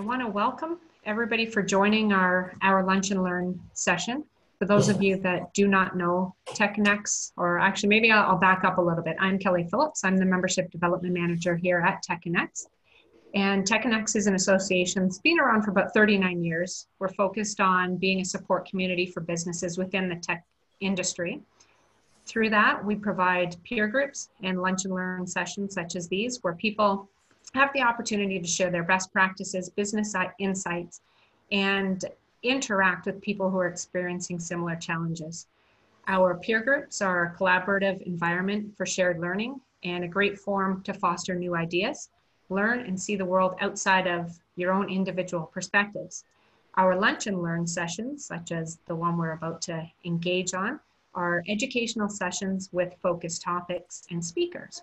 want to welcome everybody for joining our Lunch and Learn session. For those of you that do not know TechConnex, or actually maybe I'll back up a little bit. I'm Kelly Phillips. I'm the Membership Development Manager here at TechConnex. And TechConnex is an association that's been around for about 39 years. We're focused on being a support community for businesses within the tech industry. Through that, we provide peer groups and lunch and learn sessions such as these, where people have the opportunity to share their best practices, business insights, and interact with people who are experiencing similar challenges. Our peer groups are a collaborative environment for shared learning and a great forum to foster new ideas, learn and see the world outside of your own individual perspectives. Our lunch and learn sessions, such as the one we're about to engage on, are educational sessions with focused topics and speakers.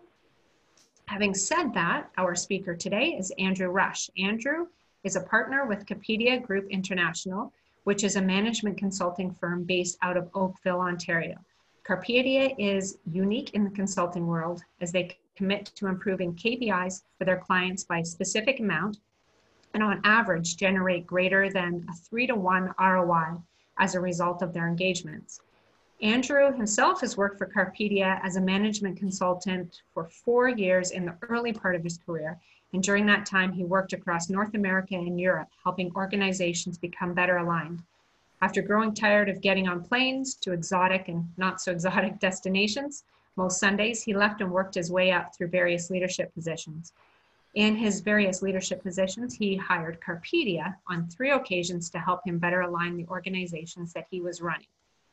Having said that, our speaker today is Andrew Rush. Andrew is a partner with Capedia Group International, which is a management consulting firm based out of Oakville, Ontario. Capedia is unique in the consulting world as they commit to improving KPIs for their clients by a specific amount, and on average generate greater than a 3-to-1 ROI as a result of their engagements. Andrew himself has worked for Capedia as a management consultant for 4 years in the early part of his career. And during that time, he worked across North America and Europe, helping organizations become better aligned. After growing tired of getting on planes to exotic and not so exotic destinations, most Sundays, he left and worked his way up through various leadership positions. In his various leadership positions, he hired Capedia on 3 occasions to help him better align the organizations that he was running.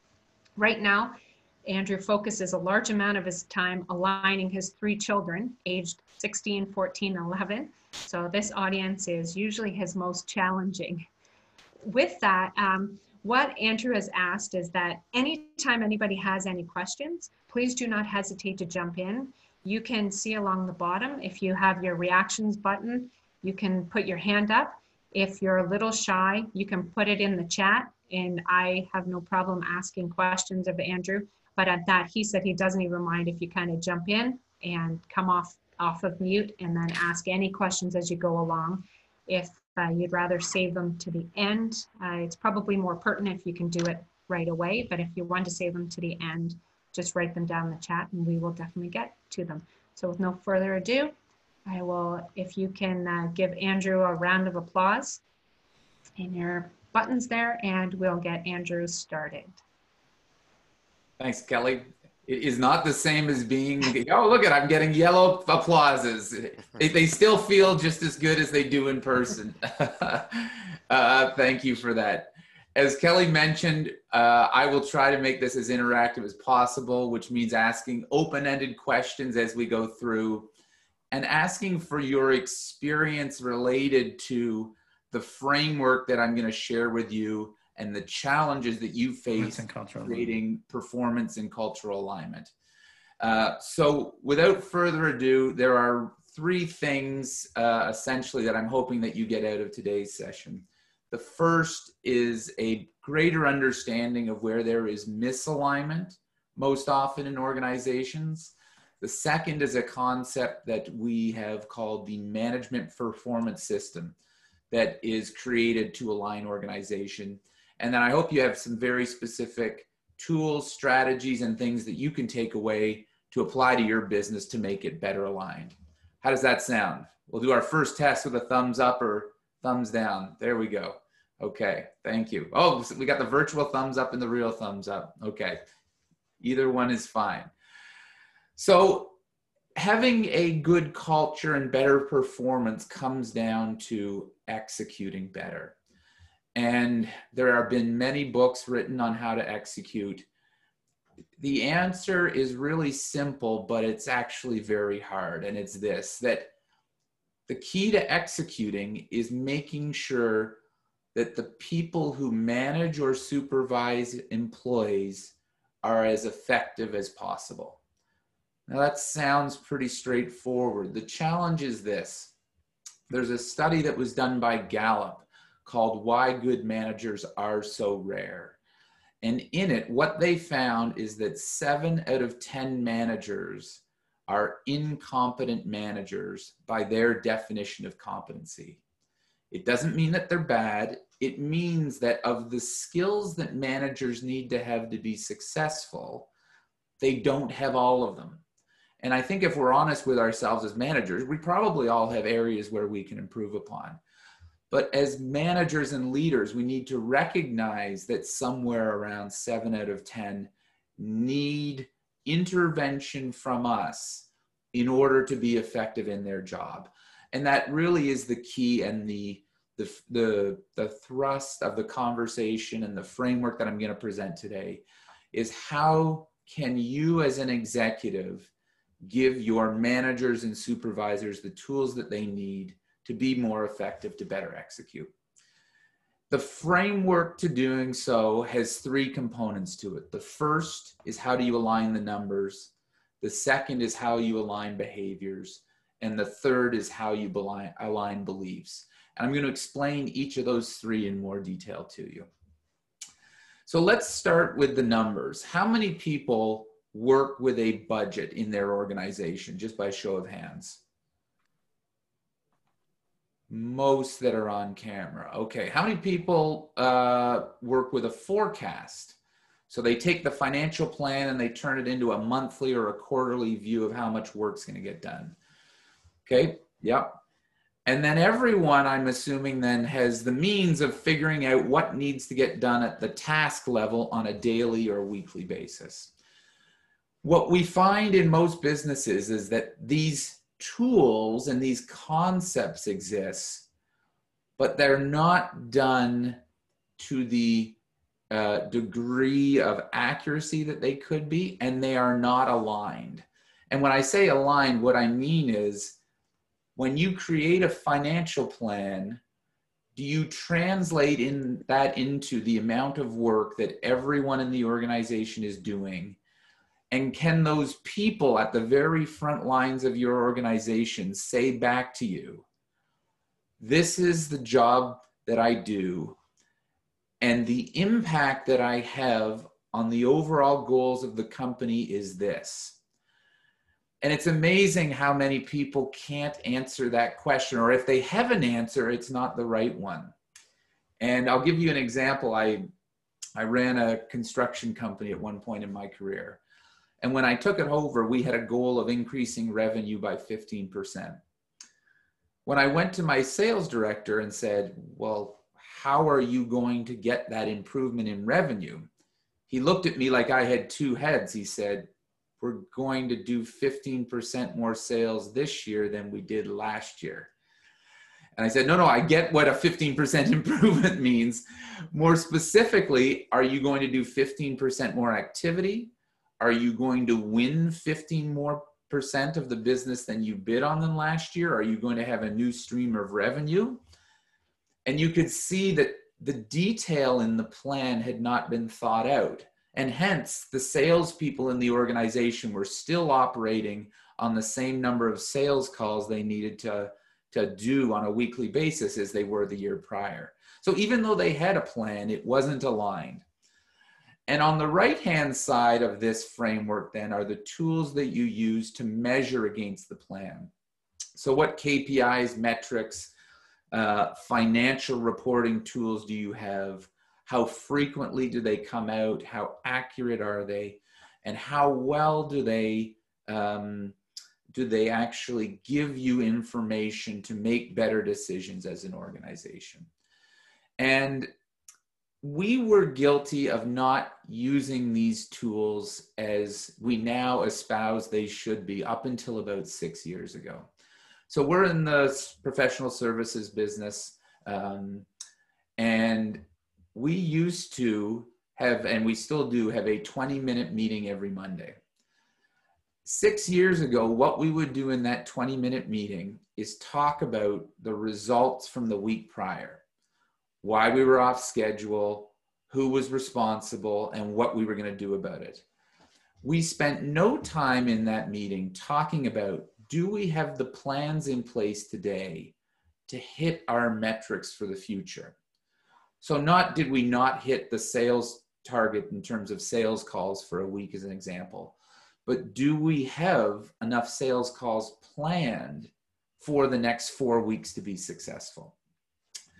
Right now, Andrew focuses a large amount of his time aligning his 3 children, aged 16, 14, 11. So this audience is usually his most challenging. With that, what Andrew has asked is that anytime anybody has any questions, please do not hesitate to jump in. You can see along the bottom, if you have your reactions button, you can put your hand up. If you're a little shy, you can put it in the chat, and I have no problem asking questions of Andrew. But at that, he said he doesn't even mind if you kind of jump in and come off of mute and then ask any questions as you go along. If you'd rather save them to the end, it's probably more pertinent if you can do it right away. But if you want to save them to the end, just write them down in the chat and we will definitely get to them. So with no further ado, I will, if you can give Andrew a round of applause in your buttons there, and we'll get Andrew started. Thanks, Kelly. It is not the same as being, oh, look I'm getting yellow applauses. They still feel just as good as they do in person. Thank you for that. As Kelly mentioned, I will try to make this as interactive as possible, which means asking open-ended questions as we go through and asking for your experience related to the framework that I'm going to share with you and the challenges that you face creating performance and cultural alignment. So without further ado, there are 3 things essentially that I'm hoping that you get out of today's session. The first is a greater understanding of where there is misalignment most often in organizations. The second is a concept that we have called the management performance system that is created to align organization. And then I hope you have some very specific tools, strategies, and things that you can take away to apply to your business to make it better aligned. How does that sound? We'll do our first test with a thumbs up or thumbs down. There we go. Okay, thank you. Oh, we got the virtual thumbs up and the real thumbs up. Okay, either one is fine. So having a good culture and better performance comes down to executing better. And there have been many books written on how to execute. The answer is really simple, but it's actually very hard. And it's this, that the key to executing is making sure that the people who manage or supervise employees are as effective as possible. Now that sounds pretty straightforward. The challenge is this. There's a study that was done by Gallup called Why Good Managers Are So Rare. And in it, what they found is that 7 out of 10 managers are incompetent managers by their definition of competency. It doesn't mean that they're bad. It means that of the skills that managers need to have to be successful, they don't have all of them. And I think if we're honest with ourselves as managers, we probably all have areas where we can improve upon. But as managers and leaders, we need to recognize that somewhere around 7 out of 10 need intervention from us in order to be effective in their job. And that really is the key and the thrust of the conversation and the framework that I'm going to present today is how can you as an executive give your managers and supervisors the tools that they need to be more effective, to better execute. The framework to doing so has 3 components to it. The first is how do you align the numbers? The second is how you align behaviors. And the third is how you align beliefs. And I'm going to explain each of those 3 in more detail to you. So let's start with the numbers. How many people work with a budget in their organization, just by show of hands? Most that are on camera. Okay, how many people work with a forecast? So they take the financial plan and they turn it into a monthly or a quarterly view of how much work's going to get done. Okay, yep. And then everyone, I'm assuming, then has the means of figuring out what needs to get done at the task level on a daily or weekly basis. What we find in most businesses is that these tools and these concepts exist, but they're not done to the degree of accuracy that they could be, and they are not aligned. And when I say aligned, what I mean is when you create a financial plan, do you translate that into the amount of work that everyone in the organization is doing? And can those people at the very front lines of your organization say back to you, this is the job that I do, and the impact that I have on the overall goals of the company is this? And it's amazing how many people can't answer that question, or if they have an answer, it's not the right one. And I'll give you an example. I ran a construction company at one point in my career. And when I took it over, we had a goal of increasing revenue by 15%. When I went to my sales director and said, well, how are you going to get that improvement in revenue? He looked at me like I had 2 heads. He said, we're going to do 15% more sales this year than we did last year. And I said, no, I get what a 15% improvement means. More specifically, are you going to do 15% more activity? Are you going to win 15% more of the business than you bid on than last year? Are you going to have a new stream of revenue? And you could see that the detail in the plan had not been thought out. And hence, the salespeople in the organization were still operating on the same number of sales calls they needed to do on a weekly basis as they were the year prior. So even though they had a plan, it wasn't aligned. And on the right-hand side of this framework then are the tools that you use to measure against the plan. So what KPIs, metrics, financial reporting tools do you have? How frequently do they come out? How accurate are they? And how well do they actually give you information to make better decisions as an organization? And we were guilty of not using these tools as we now espouse they should be up until about 6 years ago. So we're in the professional services business, and we used to have, and we still do have, a 20-minute meeting every Monday. 6 years ago, what we would do in that 20-minute meeting is talk about the results from the week prior, why we were off schedule, who was responsible, and what we were going to do about it. We spent no time in that meeting talking about, do we have the plans in place today to hit our metrics for the future? So not did we not hit the sales target in terms of sales calls for a week as an example, but do we have enough sales calls planned for the next 4 weeks to be successful?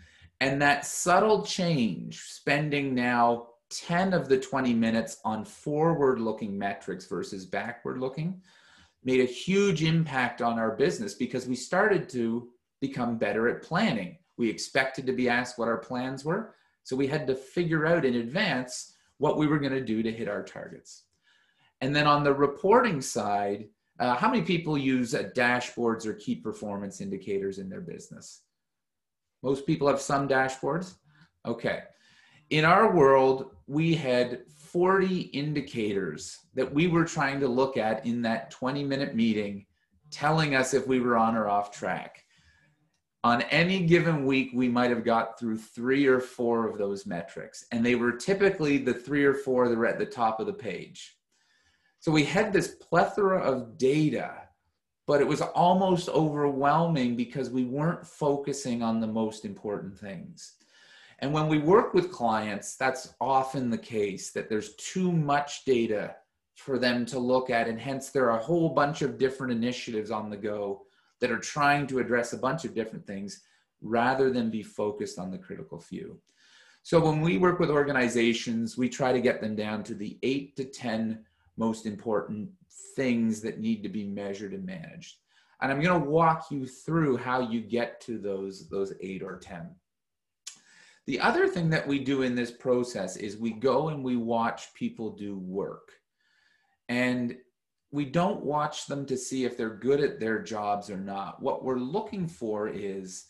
And that subtle change, spending now 10 of the 20 minutes on forward-looking metrics versus backward-looking, made a huge impact on our business because we started to become better at planning. We expected to be asked what our plans were, so we had to figure out in advance what we were going to do to hit our targets. And then on the reporting side, how many people use dashboards or key performance indicators in their business? Most people have some dashboards. Okay. In our world, we had 40 indicators that we were trying to look at in that 20-minute meeting, telling us if we were on or off track. On any given week, we might have got through 3 or 4 of those metrics, and they were typically the 3 or 4 that were at the top of the page. So we had this plethora of data, but it was almost overwhelming because we weren't focusing on the most important things. And when we work with clients, that's often the case, that there's too much data for them to look at, and hence there are a whole bunch of different initiatives on the go that are trying to address a bunch of different things rather than be focused on the critical few. So when we work with organizations, we try to get them down to the 8 to 10 most important things that need to be measured and managed. And I'm going to walk you through how you get to those 8 or 10. The other thing that we do in this process is we go and we watch people do work. And we don't watch them to see if they're good at their jobs or not. What we're looking for is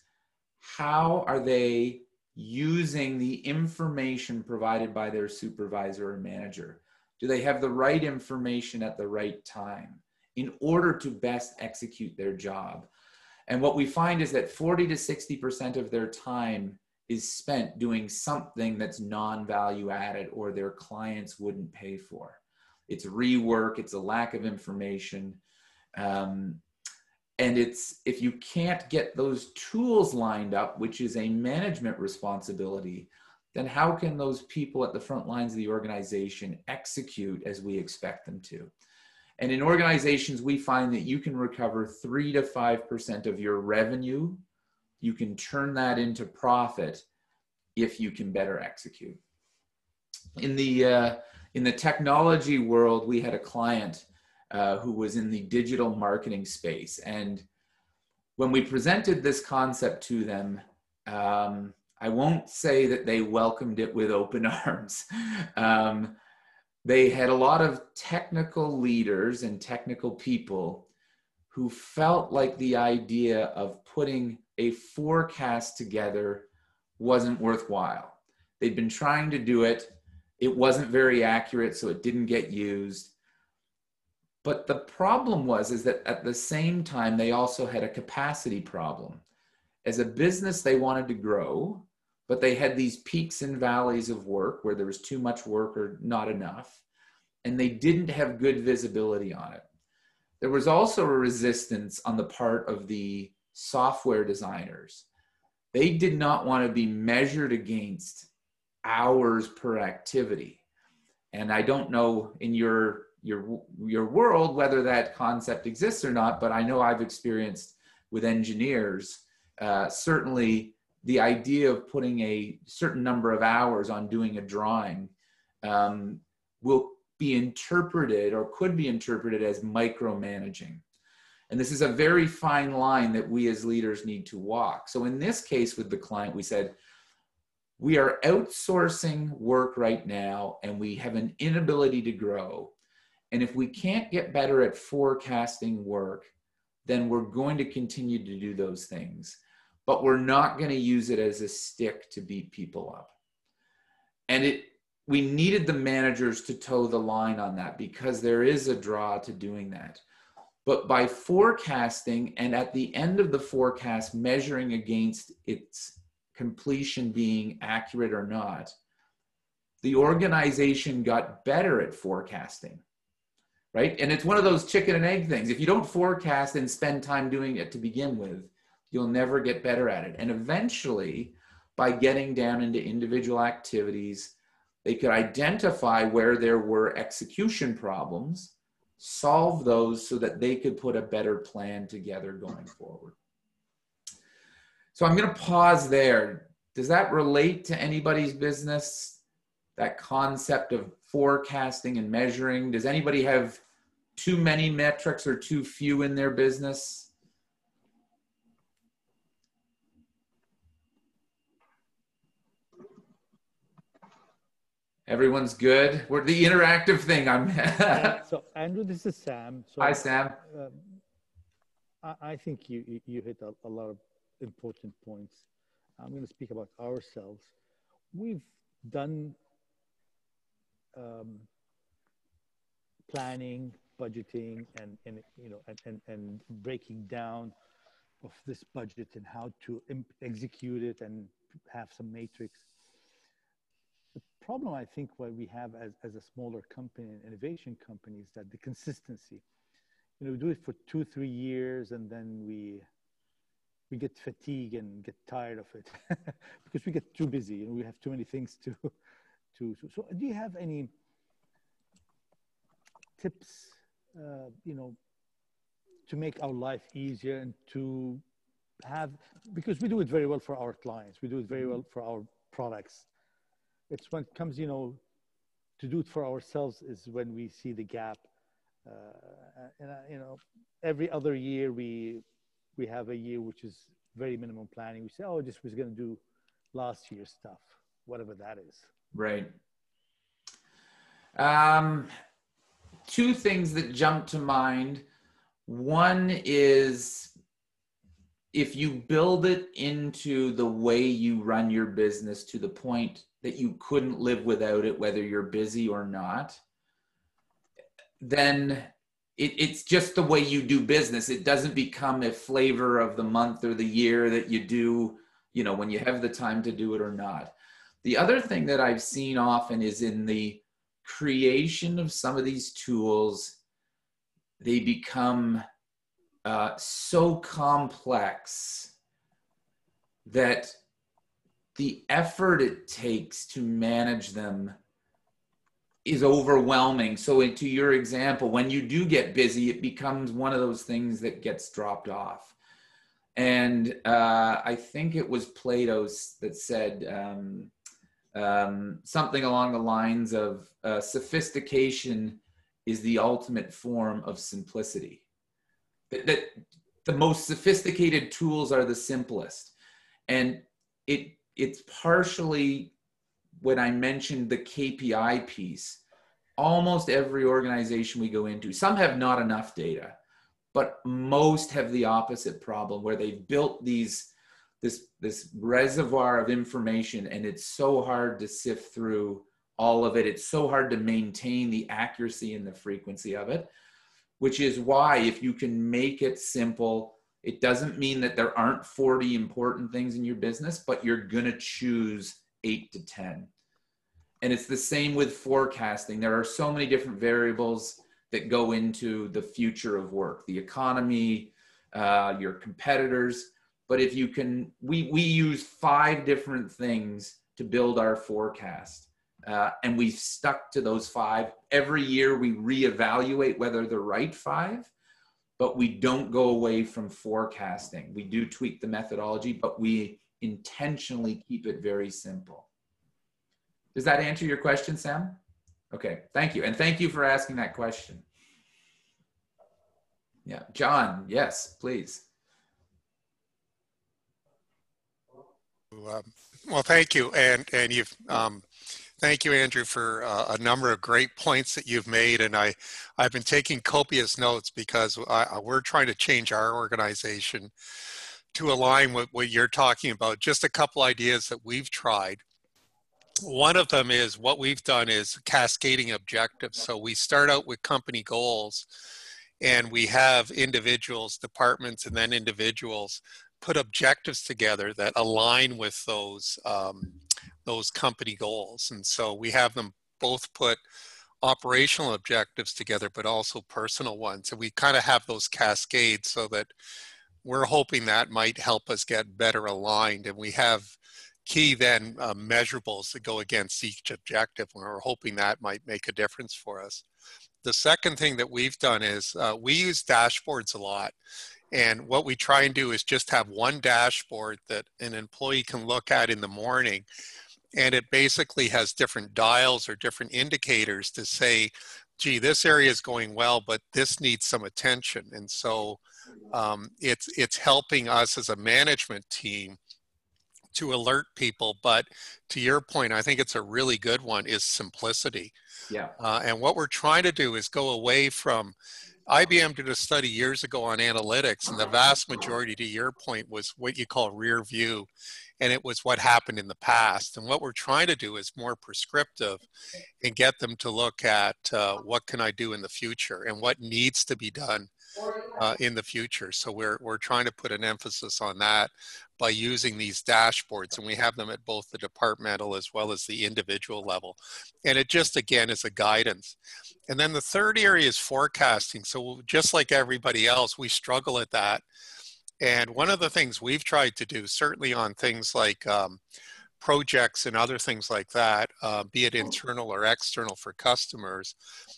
how are they using the information provided by their supervisor or manager? Do they have the right information at the right time in order to best execute their job? And what we find is that 40 to 60% of their time is spent doing something that's non-value added or their clients wouldn't pay for. It's rework, it's a lack of information. And it's, if you can't get those tools lined up, which is a management responsibility, then how can those people at the front lines of the organization execute as we expect them to? And in organizations, we find that you can recover 3 to 5% of your revenue. You can turn that into profit if you can better execute. In the technology world, we had a client who was in the digital marketing space. And when we presented this concept to them, I won't say that they welcomed it with open arms. They had a lot of technical leaders and technical people who felt like the idea of putting a forecast together wasn't worthwhile. They'd been trying to do it. It wasn't very accurate, so it didn't get used. But the problem is that at the same time, they also had a capacity problem. As a business, they wanted to grow, but they had these peaks and valleys of work where there was too much work or not enough, and they didn't have good visibility on it. There was also a resistance on the part of the software designers. They did not want to be measured against hours per activity. And I don't know in your world whether that concept exists or not, but I know I've experienced with engineers, certainly the idea of putting a certain number of hours on doing a drawing will be interpreted or could be interpreted as micromanaging. And this is a very fine line that we as leaders need to walk. So in this case with the client, we said, we are outsourcing work right now and we have an inability to grow. And if we can't get better at forecasting work, then we're going to continue to do those things. But we're not going to use it as a stick to beat people up. And we needed the managers to toe the line on that because there is a draw to doing that. But by forecasting and at the end of the forecast measuring against its completion being accurate or not, the organization got better at forecasting, right? And it's one of those chicken and egg things. If you don't forecast and spend time doing it to begin with, you'll never get better at it. And eventually, by getting down into individual activities, they could identify where there were execution problems, solve those so that they could put a better plan together going forward. So I'm going to pause there. does that relate to anybody's business? That concept of forecasting and measuring? Does anybody have too many metrics or too few in their business? Everyone's good. We're the interactive thing. So Andrew, this is Sam. So, hi, Sam. I think you hit a lot of important points. I'm going to speak about ourselves. We've done planning, budgeting, and breaking down of this budget and how to execute it and have some matrix. The problem I think what we have as a smaller company, an innovation company, is that the consistency. We do it for 2-3 years and then we get fatigued and get tired of it because we get too busy and we have too many things to. So do you have any tips, to make our life easier and to have, because we do it very well for our clients, we do it very well for our products. It's when it comes, to do it for ourselves is when we see the gap. Every other year we have a year which is very minimum planning. We say, oh, this was going to do last year's stuff, whatever that is. Right. Two things that jump to mind. One is if you build it into the way you run your business to the point that you couldn't live without it, whether you're busy or not, then it's just the way you do business. It doesn't become a flavor of the month or the year that you do, when you have the time to do it or not. The other thing that I've seen often is in the creation of some of these tools, they become so complex that the effort it takes to manage them is overwhelming. So to your example, when you do get busy, it becomes one of those things that gets dropped off. And I think it was Plato that said something along the lines of sophistication is the ultimate form of simplicity. That the most sophisticated tools are the simplest. And it's partially when I mentioned the KPI piece. Almost every organization we go into, some have not enough data, but most have the opposite problem where they've built this reservoir of information and it's so hard to sift through all of it. It's so hard to maintain the accuracy and the frequency of it, which is why if you can make it simple, it doesn't mean that there aren't 40 important things in your business, but you're going to choose 8 to 10. And it's the same with forecasting. There are so many different variables that go into the future of work, the economy, your competitors. But if you can, we use 5 different things to build our forecast. And we've stuck to those 5. Every year we reevaluate whether they're right 5, but we don't go away from forecasting. We do tweak the methodology, but we intentionally keep it very simple. Does that answer your question, Sam? Okay, thank you. And thank you for asking that question. Yeah, John, yes, please. Well, thank you. And you've, thank you, Andrew, for a number of great points that you've made. And I've been taking copious notes because we're trying to change our organization to align with what you're talking about. Just a couple ideas that we've tried. One of them is what we've done is cascading objectives. So we start out with company goals and we have individuals, departments, and then individuals put objectives together that align with those company goals. And so we have them both put operational objectives together, but also personal ones. And we kind of have those cascades so that we're hoping that might help us get better aligned. And we have key then measurables that go against each objective, and we're hoping that might make a difference for us. The second thing that we've done is we use dashboards a lot, And what we try and do is just have one dashboard that an employee can look at in the morning. And it basically has different dials or different indicators to say, gee, this area is going well, but this needs some attention. And so it's helping us as a management team to alert people. But to your point, I think it's a really good one, is simplicity. Yeah. And what we're trying to do is go away from, IBM did a study years ago on analytics, and the vast majority, to your point, was what you call rear view, and it was what happened in the past. And what we're trying to do is more prescriptive and get them to look at what can I do in the future and what needs to be done in the future. So we're trying to put an emphasis on that by using these dashboards, and we have them at both the departmental as well as the individual level. And it just, again, is a guidance. And then the third area is forecasting. So just like everybody else, we struggle at that. And one of the things we've tried to do, certainly on things like projects and other things like that, be it internal or external for customers,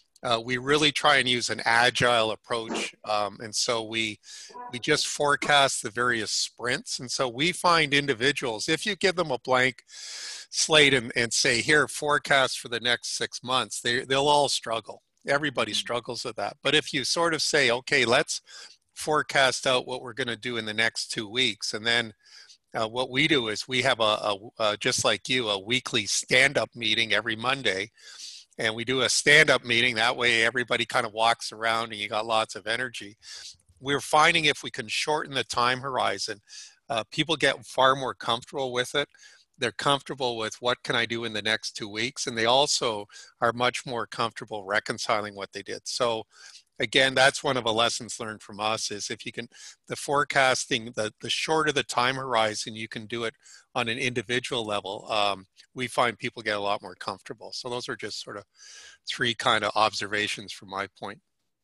we really try and use an agile approach. And so we just forecast the various sprints. And so we find individuals, if you give them a blank slate and say, here, forecast for the next 6 months, they'll all struggle. Everybody struggles with that. But if you sort of say, okay, let's forecast out what we're going to do in the next 2 weeks. And then what we do is we have just like you, a weekly stand-up meeting every Monday. And we do a stand-up meeting. That way everybody kind of walks around and you got lots of energy. We're finding if we can shorten the time horizon, people get far more comfortable with it. They're comfortable with what can I do in the next 2 weeks. And they also are much more comfortable reconciling what they did. So again, that's one of the lessons learned from us, is if you can, the forecasting, the shorter the time horizon, you can do it on an individual level. We find people get a lot more comfortable. So those are just sort of three kind of observations from my point.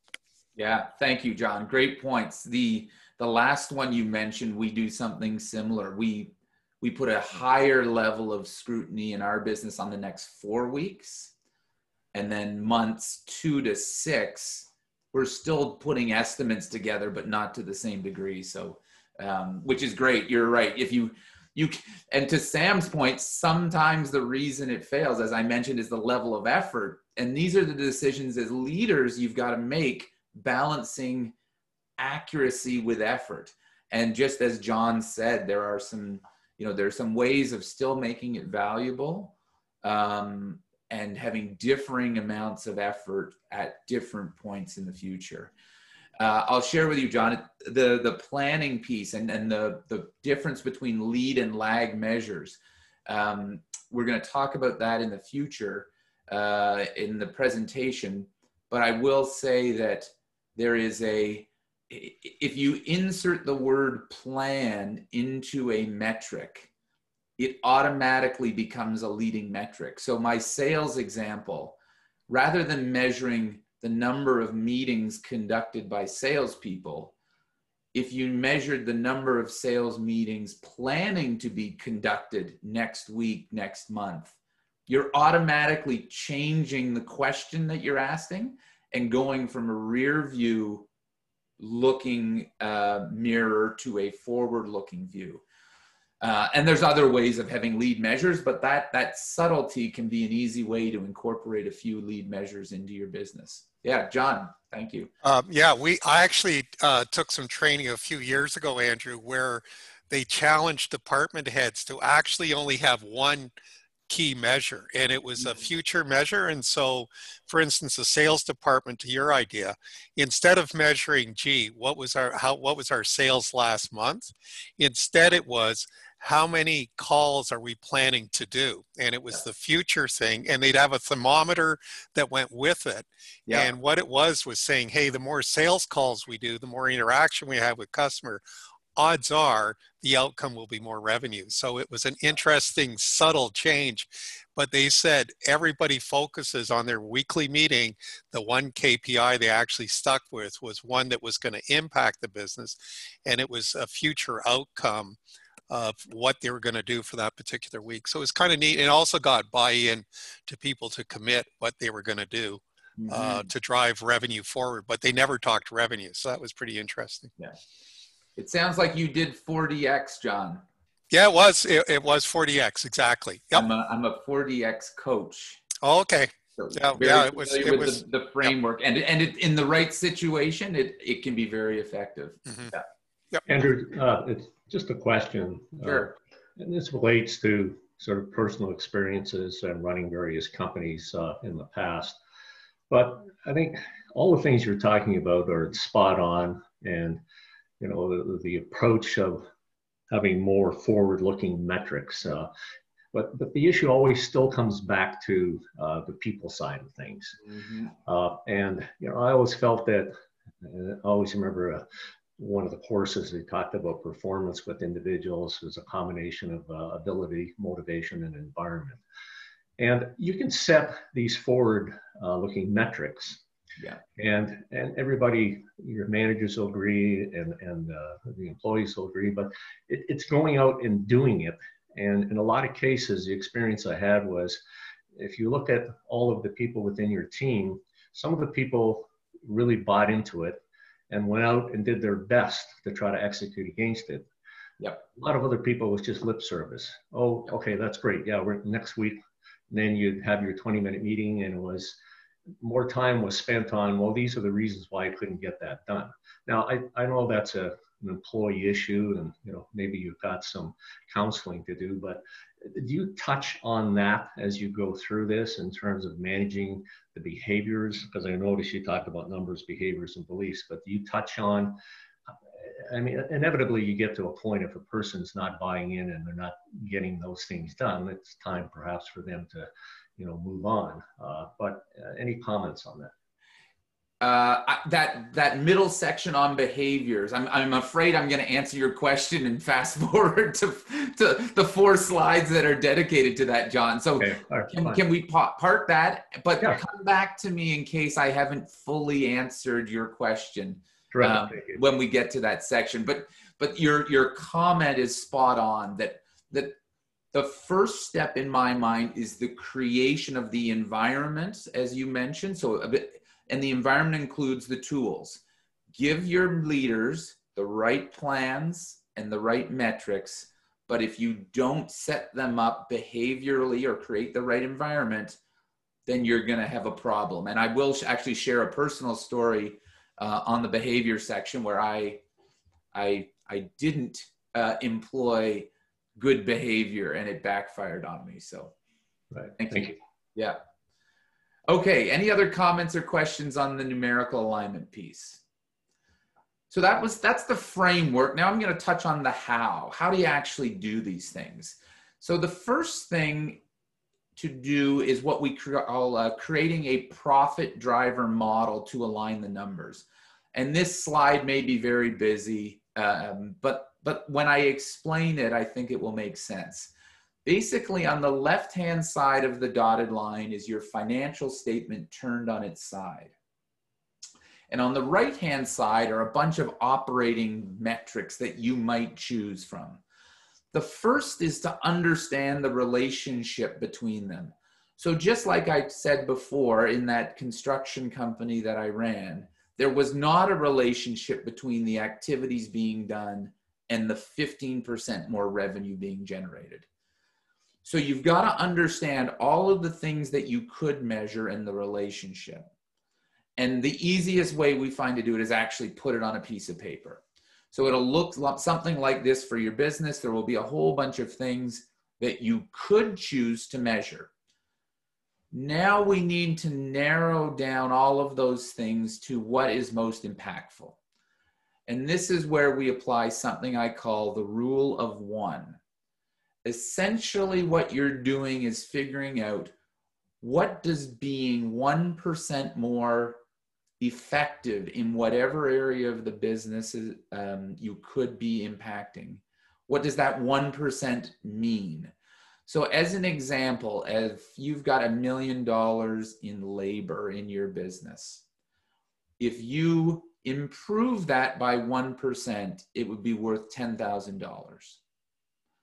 Yeah, thank you, John. Great points. The last one you mentioned, we do something similar. We put a higher level of scrutiny in our business on the next 4 weeks, and then months 2 to 6. We're still putting estimates together, but not to the same degree. So, which is great. You're right. If you and to Sam's point, sometimes the reason it fails, as I mentioned, is the level of effort. And these are the decisions as leaders you've got to make, balancing accuracy with effort. And just as John said, there are some, there's some ways of still making it valuable. And having differing amounts of effort at different points in the future. I'll share with you, John, the planning piece and the difference between lead and lag measures. We're going to talk about that in the future in the presentation, but I will say that there is if you insert the word plan into a metric, it automatically becomes a leading metric. So my sales example, rather than measuring the number of meetings conducted by salespeople, if you measured the number of sales meetings planning to be conducted next week, next month, you're automatically changing the question that you're asking and going from a rear view looking mirror to a forward looking view. And there's other ways of having lead measures, but that subtlety can be an easy way to incorporate a few lead measures into your business. Yeah, John, thank you. Yeah, I actually took some training a few years ago, Andrew, where they challenged department heads to actually only have one key measure, and it was a future measure. And so, for instance, the sales department, to your idea, instead of measuring, gee, what was our sales last month, instead it was, how many calls are we planning to do? And it was the future thing, and they'd have a thermometer that went with it. Yeah. And what it was saying, hey, the more sales calls we do, the more interaction we have with customer, odds are the outcome will be more revenue. So it was an interesting, subtle change. But they said everybody focuses on their weekly meeting. The one KPI they actually stuck with was one that was going to impact the business, and it was a future outcome of what they were going to do for that particular week. So it was kind of neat, and also got buy-in to people to commit what they were going to do. to drive revenue forward, but they never talked revenue. So that was pretty interesting. Yeah. It sounds like you did 40X, John. Yeah, it was 40X, exactly. Yep. I'm a 40X coach. Oh, okay. So Yeah, it was the framework, yep. and it, in the right situation, it can be very effective. Mm-hmm. Yeah. Yep. Andrew, it's just a question. Sure. And this relates to sort of personal experiences and running various companies in the past. But I think all the things you're talking about are spot on, and you know the approach of having more forward-looking metrics. But the issue always still comes back to the people side of things. Mm-hmm. And you know, I always felt that. I always remember one of the courses they talked about performance with individuals was a combination of ability, motivation, and environment. And you can set these forward-looking metrics. Yeah. And everybody, your managers will agree, and the employees will agree. But it's going out and doing it. And in a lot of cases, the experience I had was, if you look at all of the people within your team, some of the people really bought into it and went out and did their best to try to execute against it. Yep. A lot of other people was just lip service. Oh, okay, that's great. Yeah, we're next week. And then you'd have your 20-minute meeting, and it was more time was spent on, well, these are the reasons why I couldn't get that done. Now, I know that's an employee issue, and you know, maybe you've got some counseling to do, but do you touch on that as you go through this in terms of managing the behaviors? Because I noticed you talked about numbers, behaviors, and beliefs, but do you touch on, I mean, inevitably you get to a point if a person's not buying in and they're not getting those things done, it's time perhaps for them to, you know, move on. But any comments on that? That middle section on behaviors, I'm afraid I'm going to answer your question and fast forward to the 4 slides that are dedicated to that, John. So okay. Can we park that, but yeah, come back to me in case I haven't fully answered your question when we get to that section. But your comment is spot on, that the first step in my mind is the creation of the environment, as you mentioned. So and the environment includes the tools. Give your leaders the right plans and the right metrics, but if you don't set them up behaviorally or create the right environment, then you're gonna have a problem. And I will actually share a personal story on the behavior section where I didn't employ good behavior and it backfired on me. So right. Thank you. Yeah. Okay, any other comments or questions on the numerical alignment piece? So that's the framework. Now I'm going to touch on the how. How do you actually do these things? So the first thing to do is what we call creating a profit driver model to align the numbers. And this slide may be very busy, but when I explain it, I think it will make sense. Basically, on the left-hand side of the dotted line is your financial statement turned on its side. And on the right-hand side are a bunch of operating metrics that you might choose from. The first is to understand the relationship between them. So just like I said before, in that construction company that I ran, there was not a relationship between the activities being done and the 15% more revenue being generated. So you've got to understand all of the things that you could measure in the relationship. And the easiest way we find to do it is actually put it on a piece of paper. So it'll look something like this for your business. There will be a whole bunch of things that you could choose to measure. Now we need to narrow down all of those things to what is most impactful. And this is where we apply something I call the rule of 1. Essentially, what you're doing is figuring out, what does being 1% more effective in whatever area of the business you could be impacting, what does that 1% mean? So as an example, if you've got $1 million in labor in your business, if you improve that by 1%, it would be worth $10,000.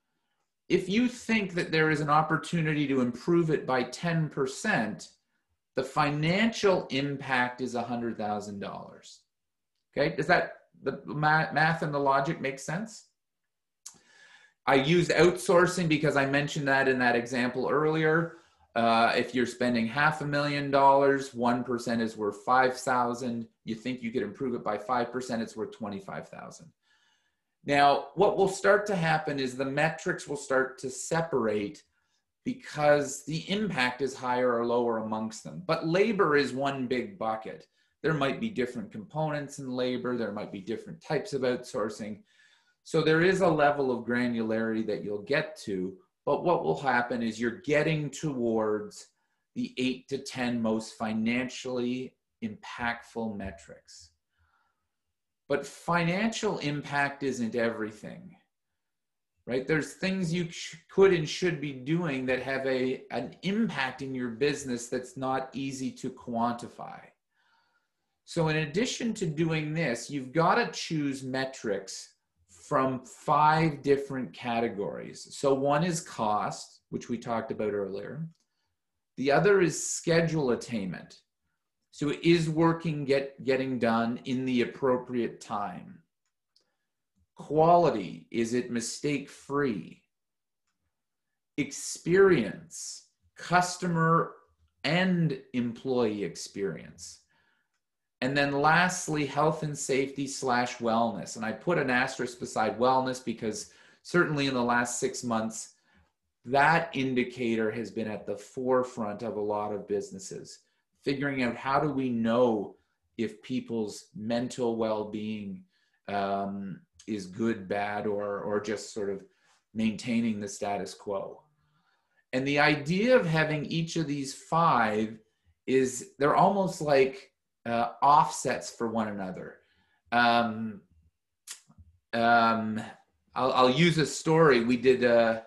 If you think that there is an opportunity to improve it by 10%, the financial impact is $100,000. Okay, does that, the math and the logic make sense? I used outsourcing because I mentioned that in that example earlier. If you're spending $500,000, 1% is worth 5,000. You think you could improve it by 5%, it's worth 25,000. Now, what will start to happen is the metrics will start to separate because the impact is higher or lower amongst them. But labor is one big bucket. There might be different components in labor. There might be different types of outsourcing. So there is a level of granularity that you'll get to, but what will happen is you're getting towards the 8 to 10 most financially impactful metrics. But financial impact isn't everything, right? There's things you could and should be doing that have an impact in your business that's not easy to quantify. So in addition to doing this, you've got to choose metrics from 5 different categories. So one is cost, which we talked about earlier. The other is schedule attainment. So is working getting done in the appropriate time? Quality, is it mistake-free? Experience, customer and employee experience. And then lastly, health and safety / wellness. And I put an asterisk beside wellness because certainly in the last 6 months, that indicator has been at the forefront of a lot of businesses. Figuring out how do we know if people's mental well-being is good, bad, or just sort of maintaining the status quo. And the idea of having each of these 5 is they're almost like offsets for one another. I'll use a story. We did a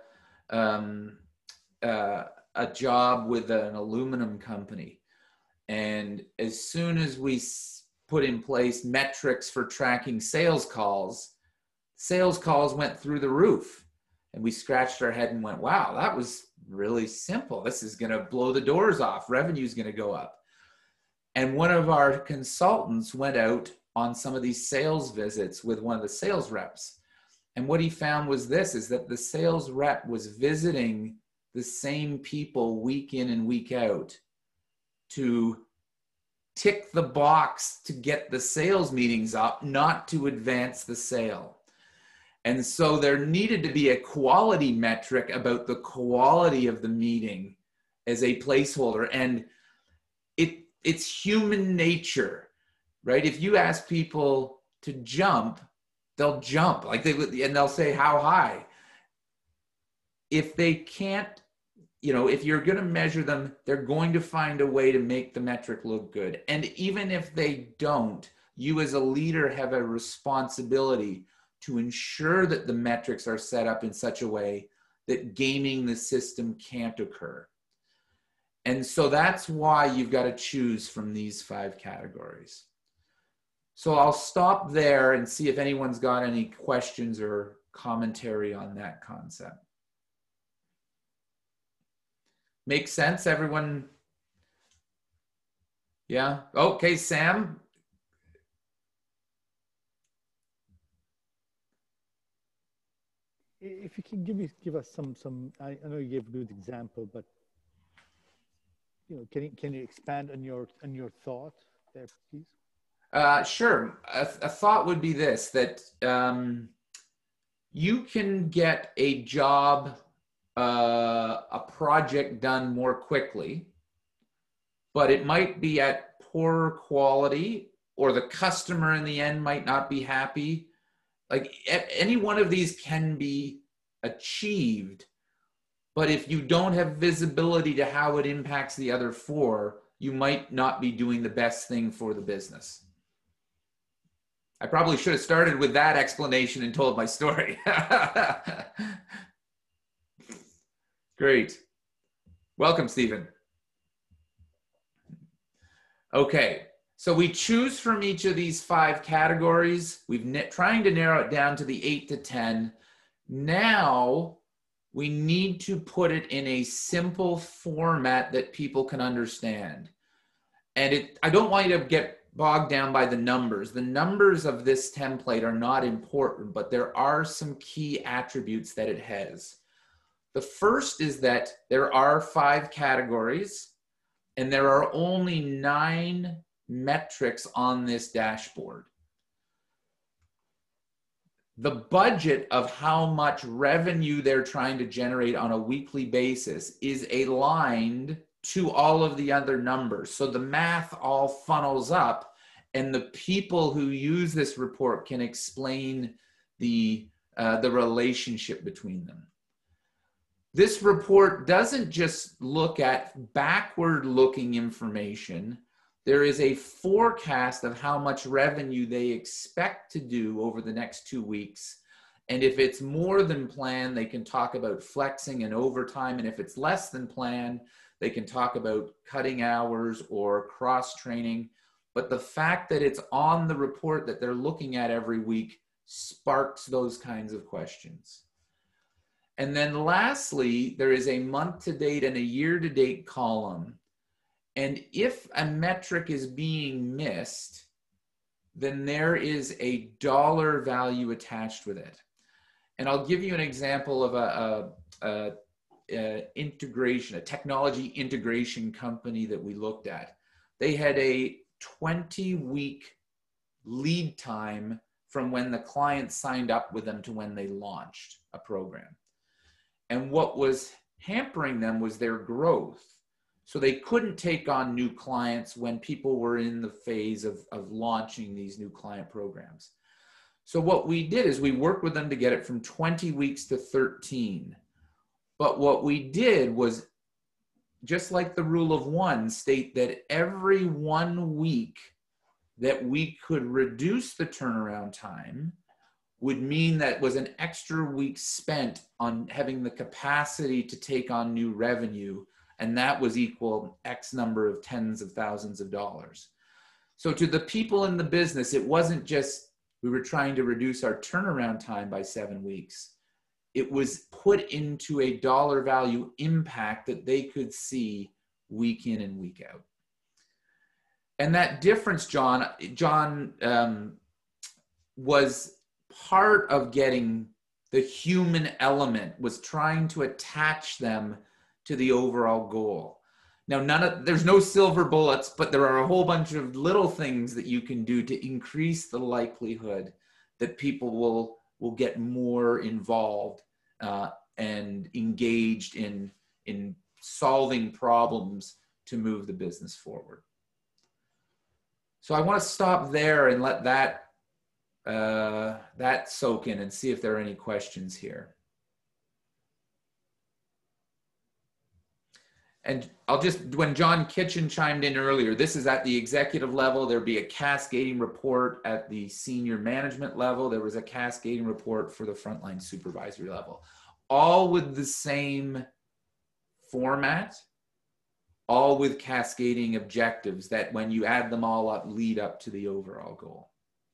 job with an aluminum company. And as soon as we put in place metrics for tracking sales calls went through the roof. And we scratched our head and went, wow, that was really simple. This is going to blow the doors off. Revenue is going to go up. And one of our consultants went out on some of these sales visits with one of the sales reps. And what he found was this, is that the sales rep was visiting the same people week in and week out to tick the box to get the sales meetings up, not to advance the sale. And so there needed to be a quality metric about the quality of the meeting as a placeholder. And it's human nature, right? If you ask people to jump, they'll jump, like and they'll say, how high? If they can't, if you're going to measure them, they're going to find a way to make the metric look good. And even if they don't, you as a leader have a responsibility to ensure that the metrics are set up in such a way that gaming the system can't occur. And so that's why you've got to choose from these 5 categories. So I'll stop there and see if anyone's got any questions or commentary on that concept. Make sense, everyone? Yeah? Okay, Sam? If you can give us some. I know you gave a good example, but can you expand on your thought there, please? Sure. A thought would be this, that you can get a job, a project done more quickly, but it might be at poorer quality, or the customer in the end might not be happy. Like any one of these can be achieved, but if you don't have visibility to how it impacts the other 4, you might not be doing the best thing for the business. I probably should have started with that explanation and told my story. Great. Welcome, Stephen. Okay, so we choose from each of these 5 categories. We've trying to narrow it down to the 8 to 10. Now we need to put it in a simple format that people can understand. And I don't want you to get bogged down by the numbers. The numbers of this template are not important, but there are some key attributes that it has. The first is that there are 5 categories and there are only 9 metrics on this dashboard. The budget of how much revenue they're trying to generate on a weekly basis is aligned to all of the other numbers. So the math all funnels up, and the people who use this report can explain the relationship between them. This report doesn't just look at backward-looking information. There is a forecast of how much revenue they expect to do over the next 2 weeks. And if it's more than planned, they can talk about flexing and overtime. And if it's less than planned, they can talk about cutting hours or cross-training. But the fact that it's on the report that they're looking at every week sparks those kinds of questions. And then lastly, there is a month-to-date and a year-to-date column. And if a metric is being missed, then there is a dollar value attached with it. And I'll give you an example of a technology integration company that we looked at. They had a 20-week lead time from when the client signed up with them to when they launched a program. And what was hampering them was their growth. So they couldn't take on new clients when people were in the phase of launching these new client programs. So what we did is we worked with them to get it from 20 weeks to 13. But what we did was, just like the rule of 1, state that every 1 week that we could reduce the turnaround time would mean that was an extra week spent on having the capacity to take on new revenue. And that was equal X number of tens of thousands of dollars. So to the people in the business, it wasn't just we were trying to reduce our turnaround time by 7 weeks. It was put into a dollar value impact that they could see week in and week out. And that difference, John was part of getting the human element, was trying to attach them to the overall goal. Now, there's no silver bullets, but there are a whole bunch of little things that you can do to increase the likelihood that people will get more involved and engaged in solving problems to move the business forward. So I want to stop there and let that soak in and see if there are any questions here. And when John Kitchen chimed in earlier, this is at the executive level. There'd be a cascading report at the senior management level. There was a cascading report for the frontline supervisory level, all with the same format, all with cascading objectives that when you add them all up, lead up to the overall goal.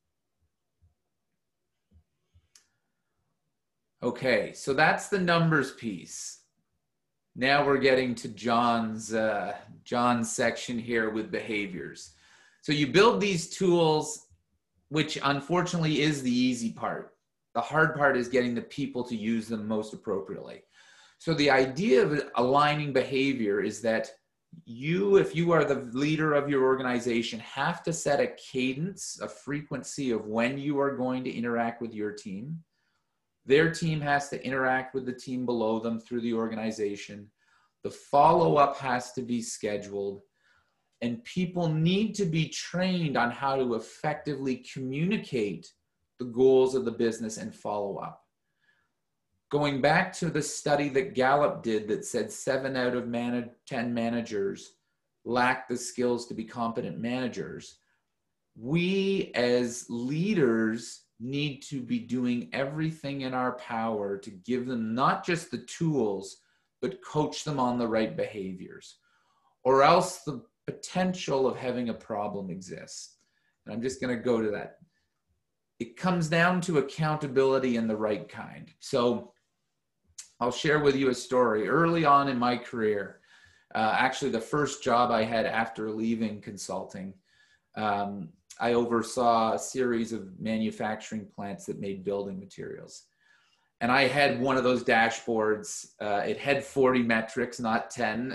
Okay, so that's the numbers piece. Now we're getting to John's section here with behaviors. So you build these tools, which unfortunately is the easy part. The hard part is getting the people to use them most appropriately. So the idea of aligning behavior is that if you are the leader of your organization, have to set a cadence, a frequency of when you are going to interact with your team. Their team has to interact with the team below them through the organization. The follow-up has to be scheduled, and people need to be trained on how to effectively communicate the goals of the business and follow up. Going back to the study that Gallup did that said 7 out of 10 managers lack the skills to be competent managers, we as leaders need to be doing everything in our power to give them not just the tools, but coach them on the right behaviors, or else the potential of having a problem exists. And I'm just going to go to that. It comes down to accountability and the right kind. So I'll share with you a story. Early on in my career, Actually, the first job I had after leaving consulting, I oversaw a series of manufacturing plants that made building materials. And I had one of those dashboards. It had 40 metrics, not 10.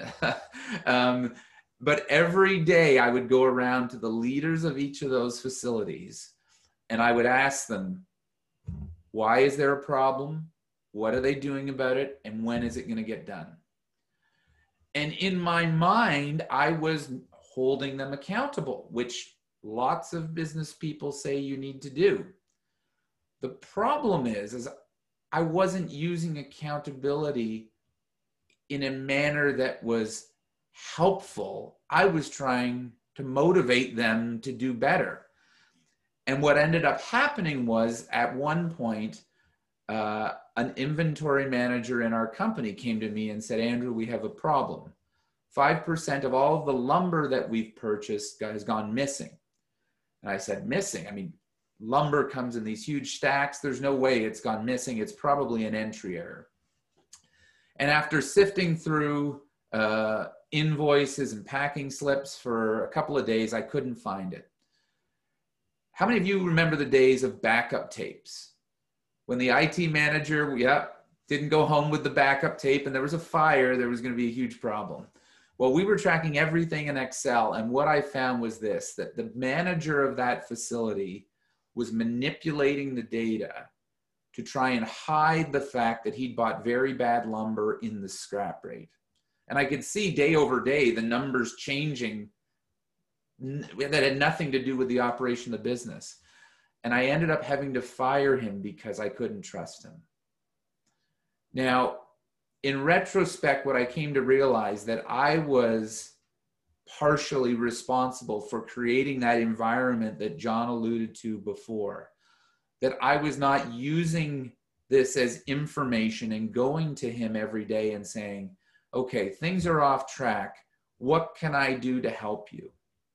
But every day I would go around to the leaders of each of those facilities and I would ask them, why is there a problem? What are they doing about it? And when is it going to get done? And in my mind, I was holding them accountable, which lots of business people say you need to do. The problem is I wasn't using accountability in a manner that was helpful. I was trying to motivate them to do better. And what ended up happening was at one point, an inventory manager in our company came to me and said, Andrew, we have a problem. 5% of all of the lumber that we've purchased has gone missing. And I said, missing? I mean, lumber comes in these huge stacks. There's no way it's gone missing. It's probably an entry error. And after sifting through invoices and packing slips for a couple of days, I couldn't find it. How many of you remember the days of backup tapes? When the IT manager, didn't go home with the backup tape and there was a fire, there was going to be a huge problem. Well, we were tracking everything in Excel, and what I found was this, that the manager of that facility was manipulating the data to try and hide the fact that he'd bought very bad lumber in the scrap rate. And I could see day over day the numbers changing that had nothing to do with the operation of the business. And I ended up having to fire him because I couldn't trust him. Now, in retrospect, what I came to realize that I was partially responsible for creating that environment that John alluded to before, that I was not using this as information and going to him every day and saying, okay, things are off track. What can I do to help you?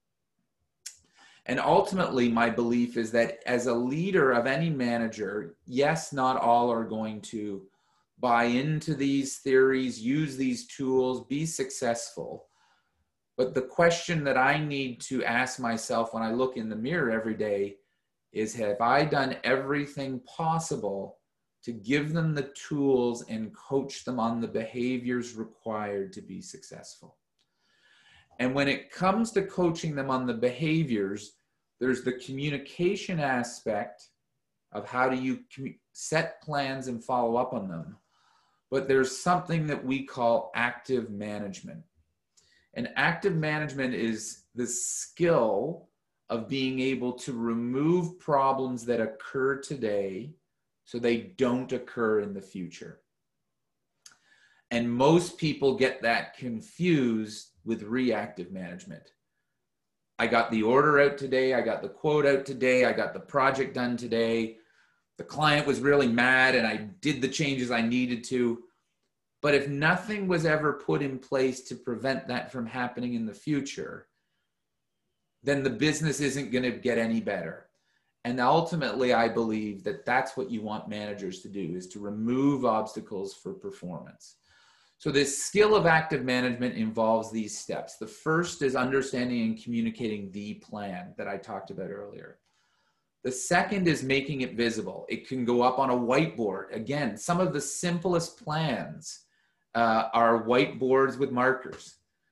And ultimately, my belief is that as a leader of any manager, yes, not all are going to buy into these theories, use these tools, be successful. But the question that I need to ask myself when I look in the mirror every day is, have I done everything possible to give them the tools and coach them on the behaviors required to be successful? And when it comes to coaching them on the behaviors, there's the communication aspect of how do you set plans and follow up on them. But there's something that we call active management. And active management is the skill of being able to remove problems that occur today so they don't occur in the future. And most people get that confused with reactive management. I got the order out today, I got the quote out today, I got the project done today. The client was really mad and I did the changes I needed to. But if nothing was ever put in place to prevent that from happening in the future, then the business isn't going to get any better. And ultimately, I believe that that's what you want managers to do, is to remove obstacles for performance. So this skill of active management involves these steps. The first is understanding and communicating the plan that I talked about earlier. The second is making it visible. It can go up on a whiteboard. Again, some of the simplest plans are whiteboards with markers.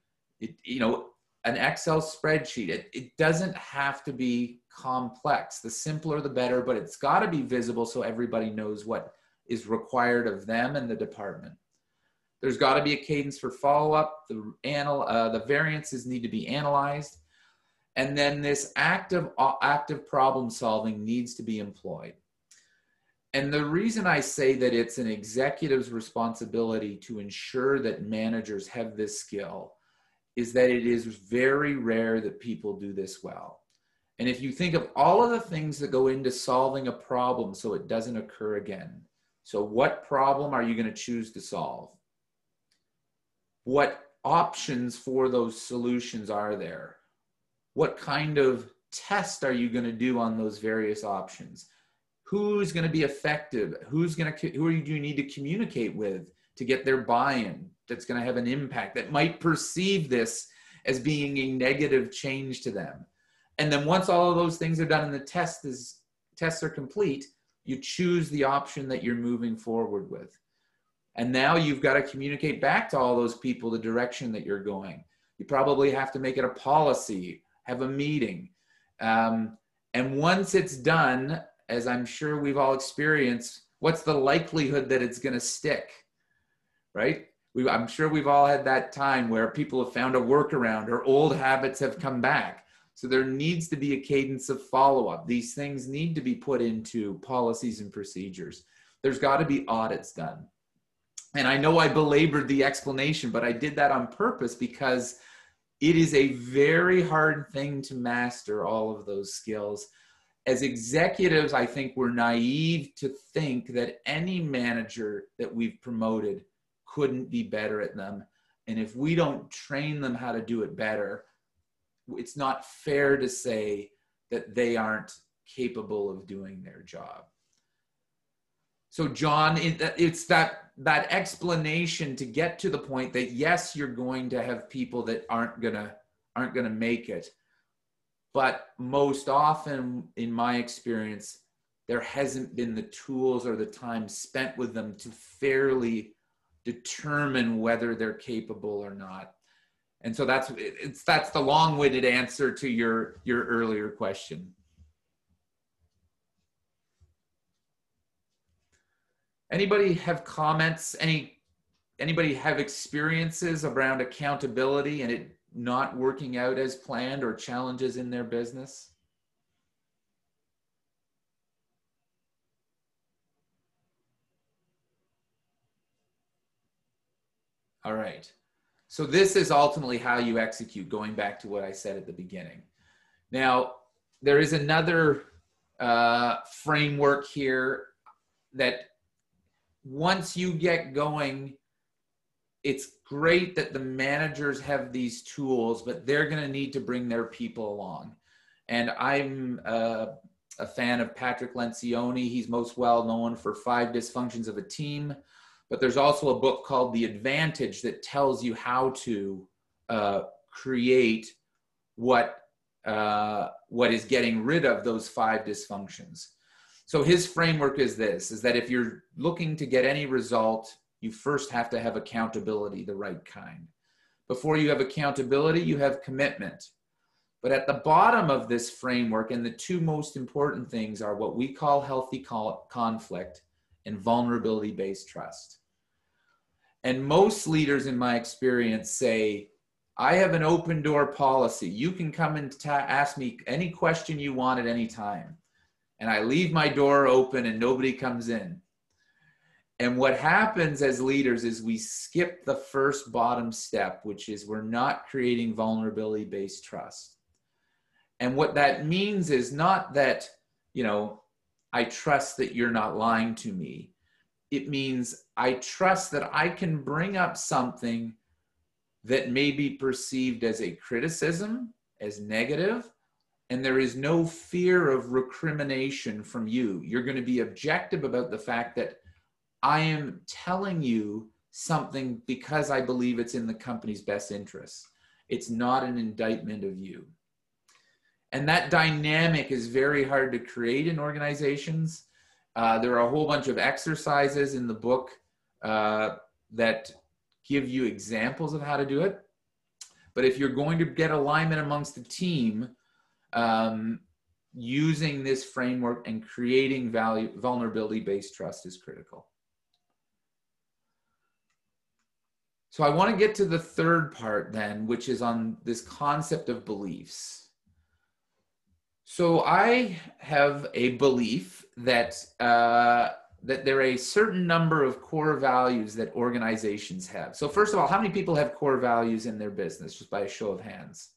An Excel spreadsheet, it doesn't have to be complex. The simpler, the better, but it's got to be visible so everybody knows what is required of them and the department. There's got to be a cadence for follow-up. The variances need to be analyzed. And then this active problem solving needs to be employed. And the reason I say that it's an executive's responsibility to ensure that managers have this skill is that it is very rare that people do this well. And if you think of all of the things that go into solving a problem so it doesn't occur again. So what problem are you going to choose to solve? What options for those solutions are there? What kind of test are you going to do on those various options? Who's going to be effective? Who do you need to communicate with to get their buy-in that's going to have an impact, that might perceive this as being a negative change to them. And then once all of those things are done and the tests are complete, you choose the option that you're moving forward with. And now you've got to communicate back to all those people the direction that you're going. You probably have to make it a policy, have a meeting. And once it's done, as I'm sure we've all experienced, what's the likelihood that it's going to stick, right? I'm sure we've all had that time where people have found a workaround or old habits have come back. So there needs to be a cadence of follow-up. These things need to be put into policies and procedures. There's got to be audits done. And I know I belabored the explanation, but I did that on purpose because it is a very hard thing to master all of those skills. As executives, I think we're naive to think that any manager that we've promoted couldn't be better at them. And if we don't train them how to do it better, it's not fair to say that they aren't capable of doing their job. So John, it's that explanation to get to the point that yes, you're going to have people that aren't gonna make it. But most often, in my experience, there hasn't been the tools or the time spent with them to fairly determine whether they're capable or not. And so that's the long-winded answer to your earlier question. Anybody have comments? Anybody have experiences around accountability and it not working out as planned or challenges in their business? All right. So this is ultimately how you execute, going back to what I said at the beginning. Now, there is another framework here that once you get going, it's great that the managers have these tools, but they're going to need to bring their people along. And I'm a fan of Patrick Lencioni. He's most well known for 5 Dysfunctions of a Team, but there's also a book called The Advantage that tells you how to create what is getting rid of those 5 dysfunctions. So his framework is this, is that if you're looking to get any result, you first have to have accountability, the right kind. Before you have accountability, you have commitment. But at the bottom of this framework, and the 2 most important things are what we call healthy conflict and vulnerability-based trust. And most leaders in my experience say, I have an open door policy. You can come and ask me any question you want at any time. And I leave my door open and nobody comes in. And what happens as leaders is we skip the first bottom step, which is we're not creating vulnerability-based trust. And what that means is not that, I trust that you're not lying to me. It means I trust that I can bring up something that may be perceived as a criticism, as negative, and there is no fear of recrimination from you. You're going to be objective about the fact that I am telling you something because I believe it's in the company's best interests. It's not an indictment of you. And that dynamic is very hard to create in organizations. There are a whole bunch of exercises in the book that give you examples of how to do it. But if you're going to get alignment amongst the team, using this framework and creating vulnerability-based trust is critical. So I want to get to the third part then, which is on this concept of beliefs. So I have a belief that that there are a certain number of core values that organizations have. So first of all, how many people have core values in their business, just by a show of hands?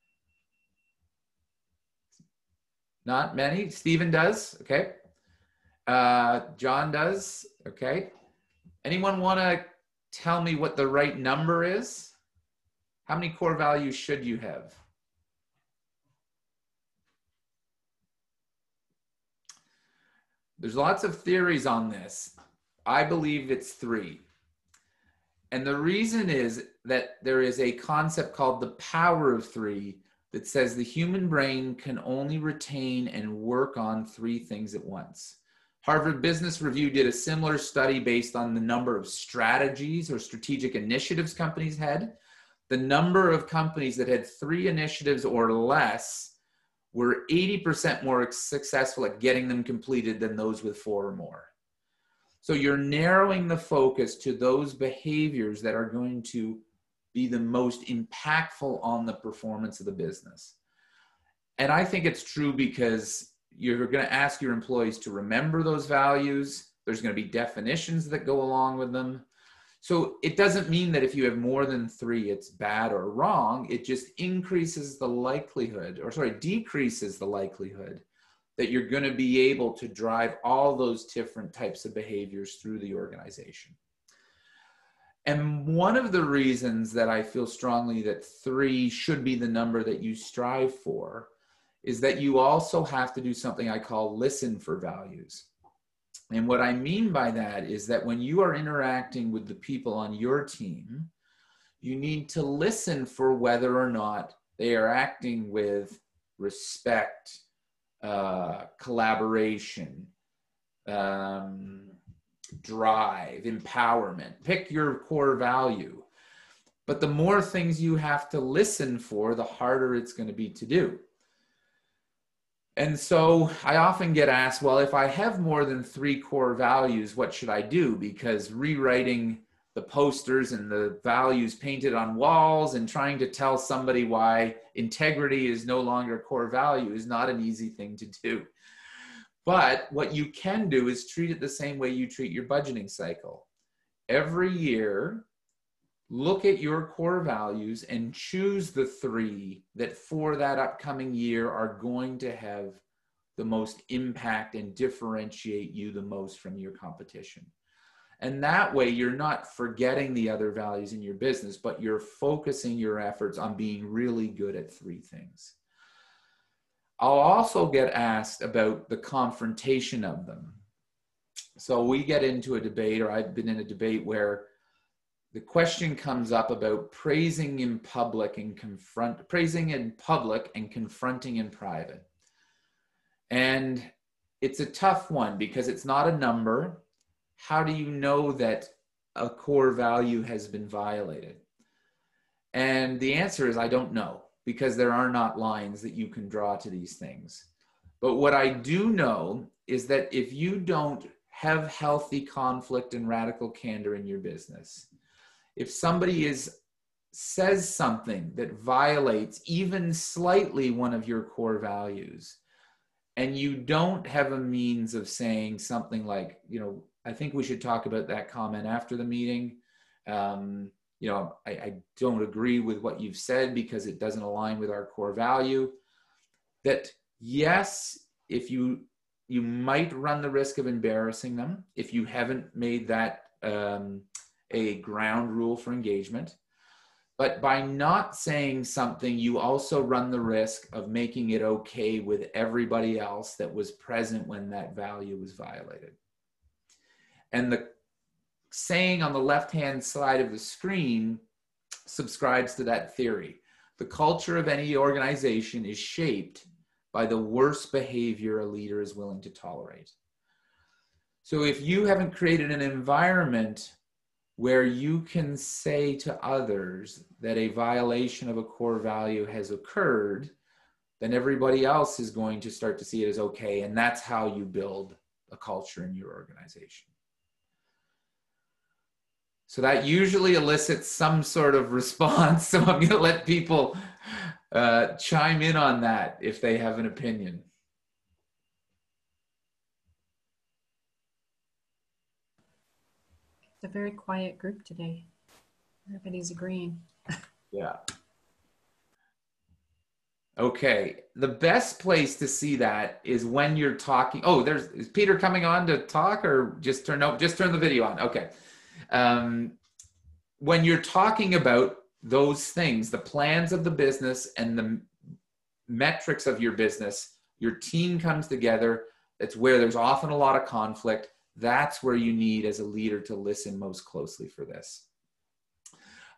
Not many. Stephen does. Okay. John does. Okay. Anyone want to tell me what the right number is? How many core values should you have? There's lots of theories on this. I believe it's 3. And the reason is that there is a concept called the power of three that says the human brain can only retain and work on three things at once. Harvard Business Review did a similar study based on the number of strategies or strategic initiatives companies had. The number of companies that had 3 initiatives or less were 80% more successful at getting them completed than those with 4 or more. So you're narrowing the focus to those behaviors that are going to be the most impactful on the performance of the business. And I think it's true because you're going to ask your employees to remember those values. There's going to be definitions that go along with them. So it doesn't mean that if you have more than 3, it's bad or wrong. It just increases the likelihood, decreases the likelihood that you're going to be able to drive all those different types of behaviors through the organization. And one of the reasons that I feel strongly that 3 should be the number that you strive for is that you also have to do something I call listen for values. And what I mean by that is that when you are interacting with the people on your team, you need to listen for whether or not they are acting with respect, collaboration, drive, empowerment. Pick your core value. But the more things you have to listen for, the harder it's going to be to do. And so I often get asked, well, if I have more than 3 core values, what should I do? Because rewriting the posters and the values painted on walls and trying to tell somebody why integrity is no longer a core value is not an easy thing to do. But what you can do is treat it the same way you treat your budgeting cycle. Every year, look at your core values and choose the 3 that for that upcoming year are going to have the most impact and differentiate you the most from your competition. And that way you're not forgetting the other values in your business, but you're focusing your efforts on being really good at 3 things. I'll also get asked about the confrontation of them. So we get into a debate, or I've been in a debate where the question comes up about praising in public and confronting in private. And it's a tough one because it's not a number. How do you know that a core value has been violated? And the answer is I don't know, because there are not lines that you can draw to these things. But what I do know is that if you don't have healthy conflict and radical candor in your business, if somebody says something that violates even slightly one of your core values, and you don't have a means of saying something like, I think we should talk about that comment after the meeting. I don't agree with what you've said because it doesn't align with our core value. That yes, if you might run the risk of embarrassing them if you haven't made that a ground rule for engagement. But by not saying something, you also run the risk of making it okay with everybody else that was present when that value was violated. And the saying on the left-hand side of the screen subscribes to that theory. The culture of any organization is shaped by the worst behavior a leader is willing to tolerate. So if you haven't created an environment where you can say to others that a violation of a core value has occurred, then everybody else is going to start to see it as okay. And that's how you build a culture in your organization. So that usually elicits some sort of response. So I'm going to let people chime in on that if they have an opinion. It's a very quiet group today. Everybody's agreeing. Yeah. Okay. The best place to see that is when you're talking. Oh, is Peter coming on to talk, or just turn the video on? Okay. When you're talking about those things, the plans of the business and the metrics of your business, your team comes together. It's where there's often a lot of conflict. That's where you need as a leader to listen most closely for this.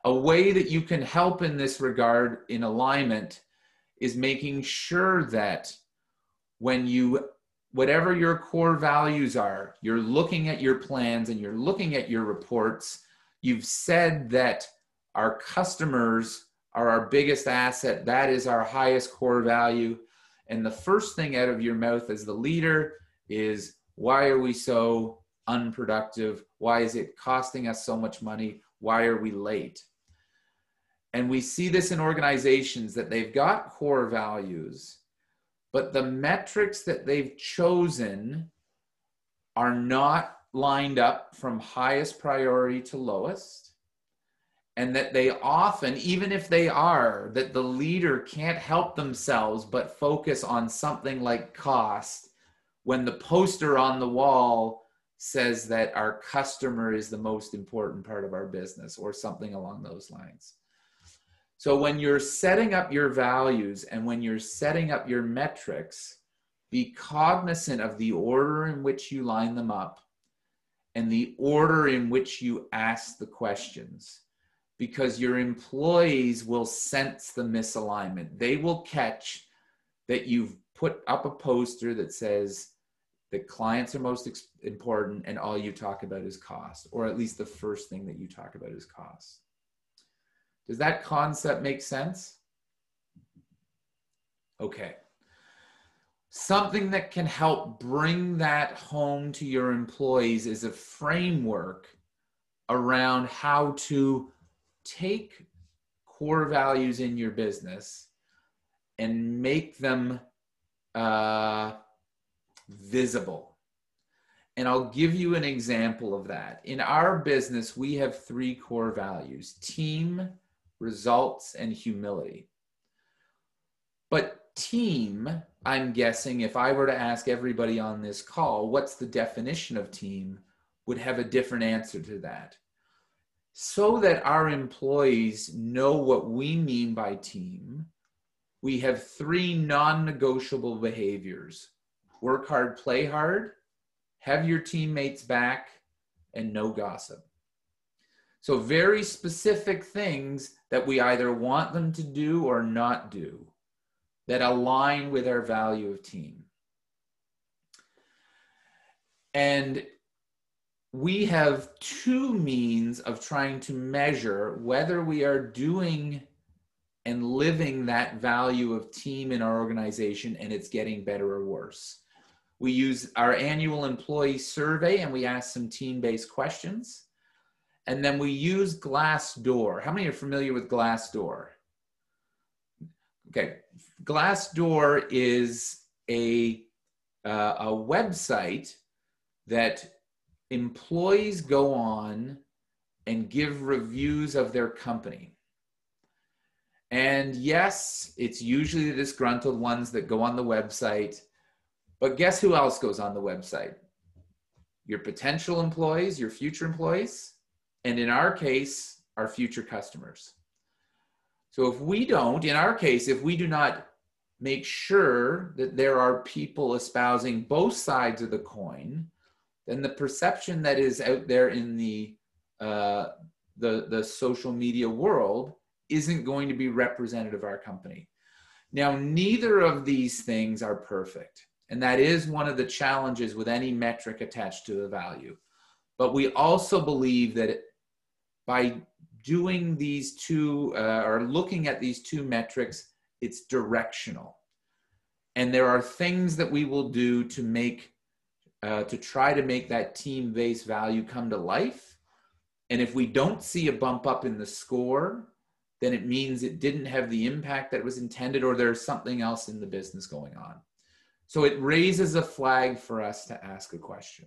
A way that you can help in this regard in alignment is making sure that when you, whatever your core values are, you're looking at your plans and you're looking at your reports. You've said that our customers are our biggest asset. That is our highest core value. And the first thing out of your mouth as the leader is, why are we so unproductive? Why is it costing us so much money? Why are we late? And we see this in organizations that they've got core values, but the metrics that they've chosen are not lined up from highest priority to lowest. And that they often, even if they are, that the leader can't help themselves but focus on something like cost when the poster on the wall says that our customer is the most important part of our business or something along those lines. So when you're setting up your values and when you're setting up your metrics, be cognizant of the order in which you line them up and the order in which you ask the questions, because your employees will sense the misalignment. They will catch that you've put up a poster that says that clients are most important and all you talk about is cost, or at least the first thing that you talk about is cost. Does that concept make sense? Okay. Something that can help bring that home to your employees is a framework around how to take core values in your business and make them visible. And I'll give you an example of that. In our business, we have 3 core values: team, results, and humility. But team, I'm guessing if I were to ask everybody on this call, what's the definition of team, would have a different answer to that. So that our employees know what we mean by team, we have 3 non-negotiable behaviors: work hard, play hard, have your teammates back, and no gossip. So very specific things that we either want them to do or not do that align with our value of team. And we have 2 means of trying to measure whether we are doing and living that value of team in our organization and it's getting better or worse. We use our annual employee survey and we ask some team-based questions. And then we use Glassdoor. How many are familiar with Glassdoor? Okay, Glassdoor is a website that employees go on and give reviews of their company. And yes, it's usually the disgruntled ones that go on the website, but guess who else goes on the website? Your potential employees, your future employees, and in our case, our future customers. So if we don't, in our case, if we do not make sure that there are people espousing both sides of the coin, then the perception that is out there in the social media world isn't going to be representative of our company. Now, neither of these things are perfect. And that is one of the challenges with any metric attached to the value. But we also believe that by doing these 2 or looking at these 2 metrics, it's directional. And there are things that we will do to make, to try to make that team-based value come to life. And if we don't see a bump up in the score, then it means it didn't have the impact that was intended, or there's something else in the business going on. So it raises a flag for us to ask a question.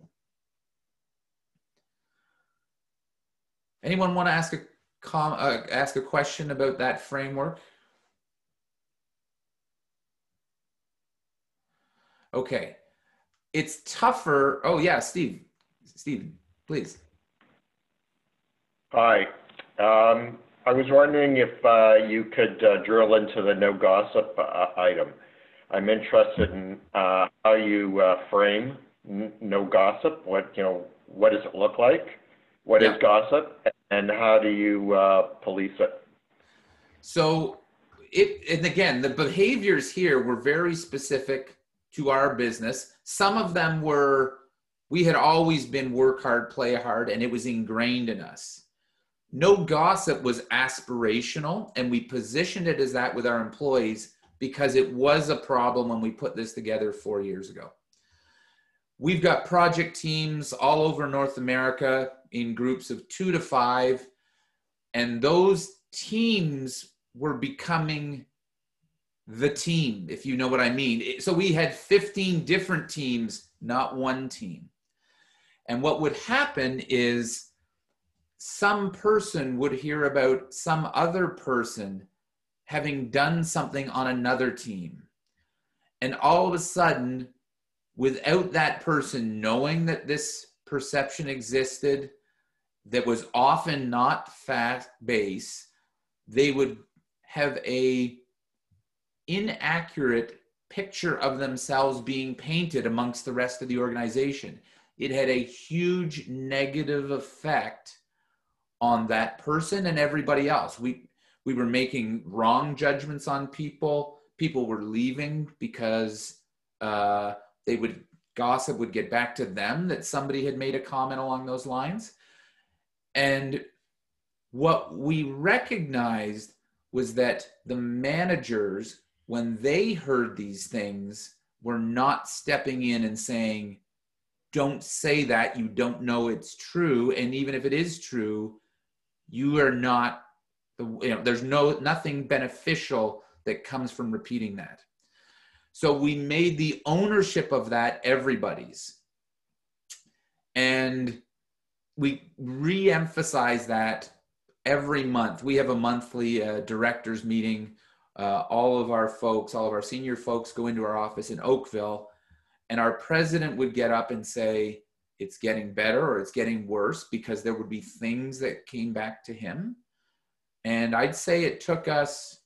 Anyone want to ask a question about that framework? Okay. It's tougher. Oh yeah, Steve, please. Hi. I was wondering if you could drill into the no gossip item. I'm interested in how you frame no gossip. What does it look like? What is gossip? and how do you police it? So and again, the behaviors here were very specific to our business. Some of them were, we had always been work hard, play hard, and it was ingrained in us. No gossip was aspirational, and we positioned it as that with our employees because it was a problem when we put this together 4 years ago. We've got project teams all over North America in groups of 2 to 5, and those teams were becoming the team, if you know what I mean. So we had 15 different teams, not one team. And what would happen is some person would hear about some other person having done something on another team. And all of a sudden, without that person knowing that this perception existed, that was often not fact-based, they would have a inaccurate picture of themselves being painted amongst the rest of the organization. It had a huge negative effect on that person and everybody else. We were making wrong judgments on people. People were leaving because gossip would get back to them that somebody had made a comment along those lines. And what we recognized was that the managers, when they heard these things, were not stepping in and saying, don't say that, you don't know it's true. And even if it is true, you are not, there's nothing beneficial that comes from repeating that. So we made the ownership of that everybody's. And we re-emphasize that every month. We have a monthly directors meeting. All of our senior folks go into our office in Oakville, and our president would get up and say, it's getting better or it's getting worse, because there would be things that came back to him. And I'd say it took us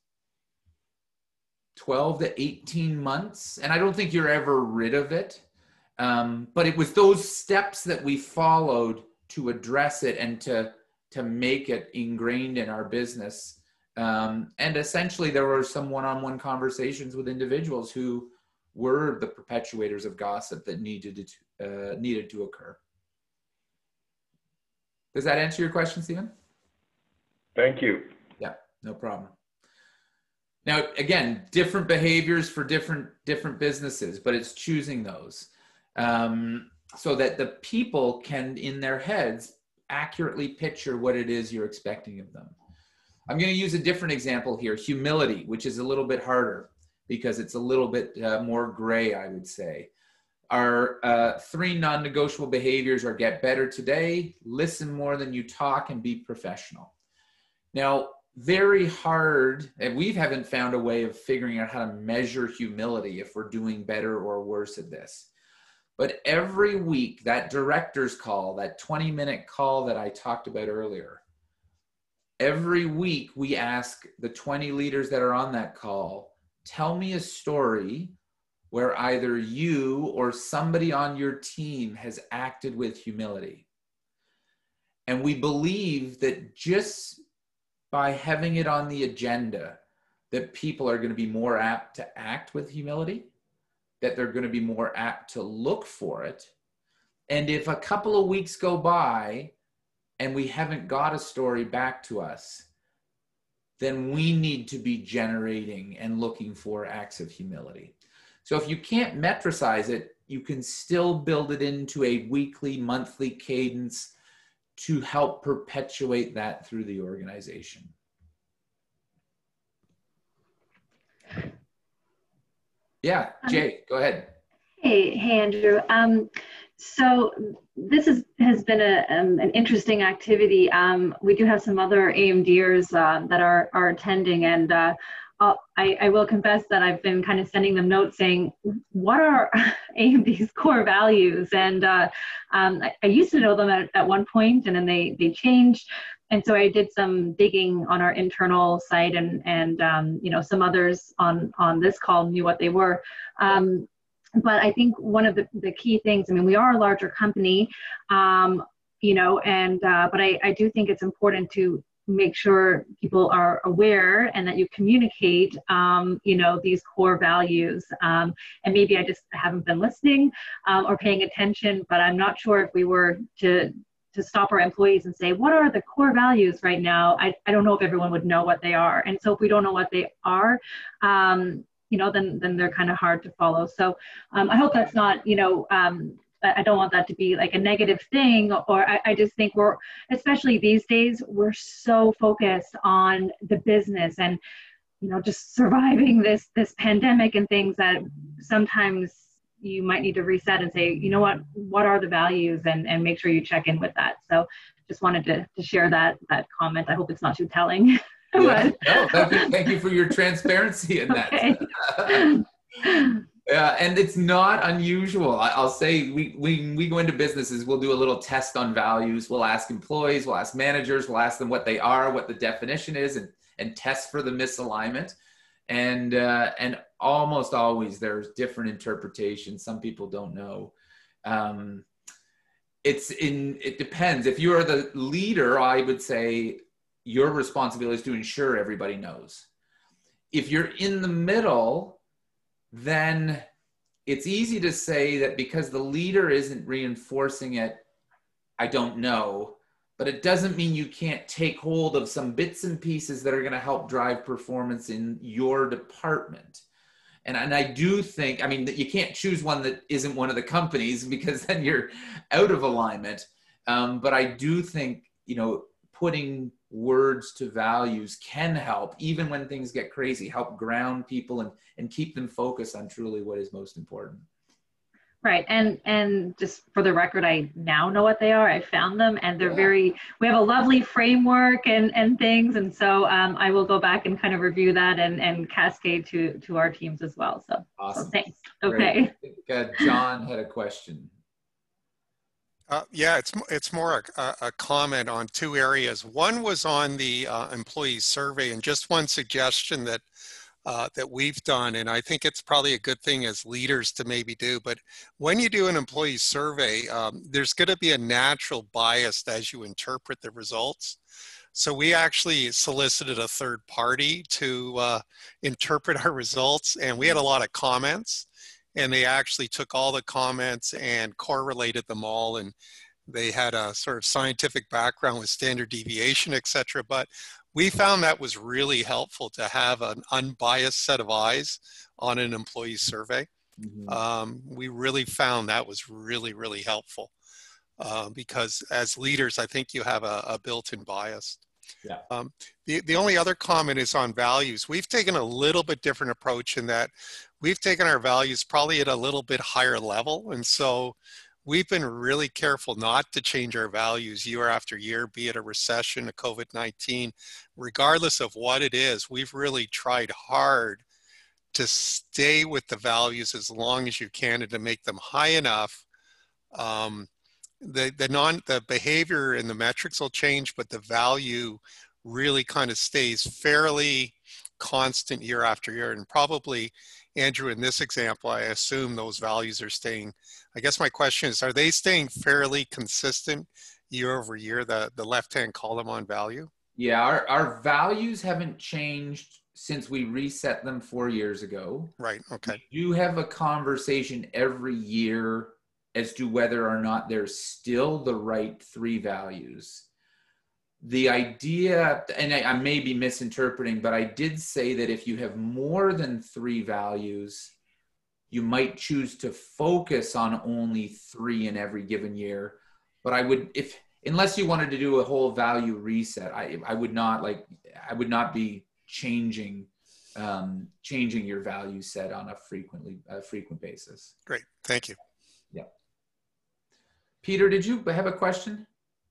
12 to 18 months. And I don't think you're ever rid of it. But it was those steps that we followed to address it and to make it ingrained in our business. And essentially there were some one-on-one conversations with individuals who were the perpetuators of gossip that needed to occur. Does that answer your question, Stephen? Thank you. Yeah, no problem. Now, again, different behaviors for different businesses, but it's choosing those so that the people can, in their heads, accurately picture what it is you're expecting of them. I'm going to use a different example here, humility, which is a little bit harder because it's a little bit more gray, I would say. Our 3 non-negotiable behaviors are get better today, listen more than you talk, and be professional. Now, very hard, and we haven't found a way of figuring out how to measure humility if we're doing better or worse at this. But every week, that director's call, that 20-minute call that I talked about earlier, every week we ask the 20 leaders that are on that call, tell me a story where either you or somebody on your team has acted with humility. And we believe that just by having it on the agenda, that people are going to be more apt to act with humility, that they're going to be more apt to look for it. And if a couple of weeks go by and we haven't got a story back to us, then we need to be generating and looking for acts of humility. So if you can't metricize it, you can still build it into a weekly, monthly cadence to help perpetuate that through the organization. Yeah, Jay, go ahead. Hey, Andrew. So this has been an interesting activity. We do have some other AMDers that are attending, and I will confess that I've been kind of sending them notes saying, what are AMD's core values? And I used to know them at one point, and then they changed. And so I did some digging on our internal site, and you know, some others on this call knew what they were. But I think one of the key things, I mean, we are a larger company. But I do think it's important to make sure people are aware and that you communicate, these core values. And maybe I just haven't been listening or paying attention, but I'm not sure if we were to stop our employees and say, what are the core values right now? I don't know if everyone would know what they are. And so if we don't know what they are, then they're kind of hard to follow. So I hope that's not, I don't want that to be like a negative thing, or I just think especially these days, we're so focused on the business and, just surviving this pandemic and things that sometimes you might need to reset and say, what are the values, and make sure you check in with that. So just wanted to share that comment. I hope it's not too telling. Yeah. No, thank you for your transparency in that. Okay. Yeah, and it's not unusual. I'll say we go into businesses, we'll do a little test on values. We'll ask employees, we'll ask managers, we'll ask them what they are, what the definition is, and test for the misalignment. And almost always there's different interpretations. Some people don't know. It depends. If you are the leader, I would say your responsibility is to ensure everybody knows. If you're in the middle, then it's easy to say that because the leader isn't reinforcing it, I don't know, but it doesn't mean you can't take hold of some bits and pieces that are going to help drive performance in your department. And I do think, that you can't choose one that isn't one of the companies, because then you're out of alignment. But I do think, putting words to values can help, even when things get crazy, help ground people and keep them focused on truly what is most important. Right. And just for the record, I now know what they are. I found them, and they're we have a lovely framework and things. And so I will go back and kind of review that and cascade to our teams as well. So, awesome. So thanks. Okay. I think, John had a question. It's more a comment on two areas. One was on the employee survey, and just one suggestion that we've done, and I think it's probably a good thing as leaders to maybe do. But when you do an employee survey, there's going to be a natural bias as you interpret the results. So we actually solicited a third party to interpret our results, and we had a lot of comments. And they actually took all the comments and correlated them all, and they had a sort of scientific background with standard deviation, et cetera. But we found that was really helpful to have an unbiased set of eyes on an employee survey. Mm-hmm. We really found that was really, really helpful because as leaders, I think you have a built-in bias. Yeah. The only other comment is on values. We've taken a little bit different approach in that we've taken our values probably at a little bit higher level. And so we've been really careful not to change our values year after year, be it a recession, a COVID-19, regardless of what it is. We've really tried hard to stay with the values as long as you can and to make them high enough. The behavior and the metrics will change, but the value really kind of stays fairly constant year after year. And probably, Andrew, in this example, I assume those values are staying. I guess my question is, are they staying fairly consistent year over year, the left-hand column on value? Yeah, our values haven't changed since we reset them 4 years ago. Right, okay. We do have a conversation every year as to whether or not they're still the right 3 values. The idea, and I may be misinterpreting, but I did say that if you have more than 3 values, you might choose to focus on only 3 in every given year. But I would, unless you wanted to do a whole value reset, I would not be changing your value set on a frequent basis. Great, thank you. Yeah. Peter, did you have a question?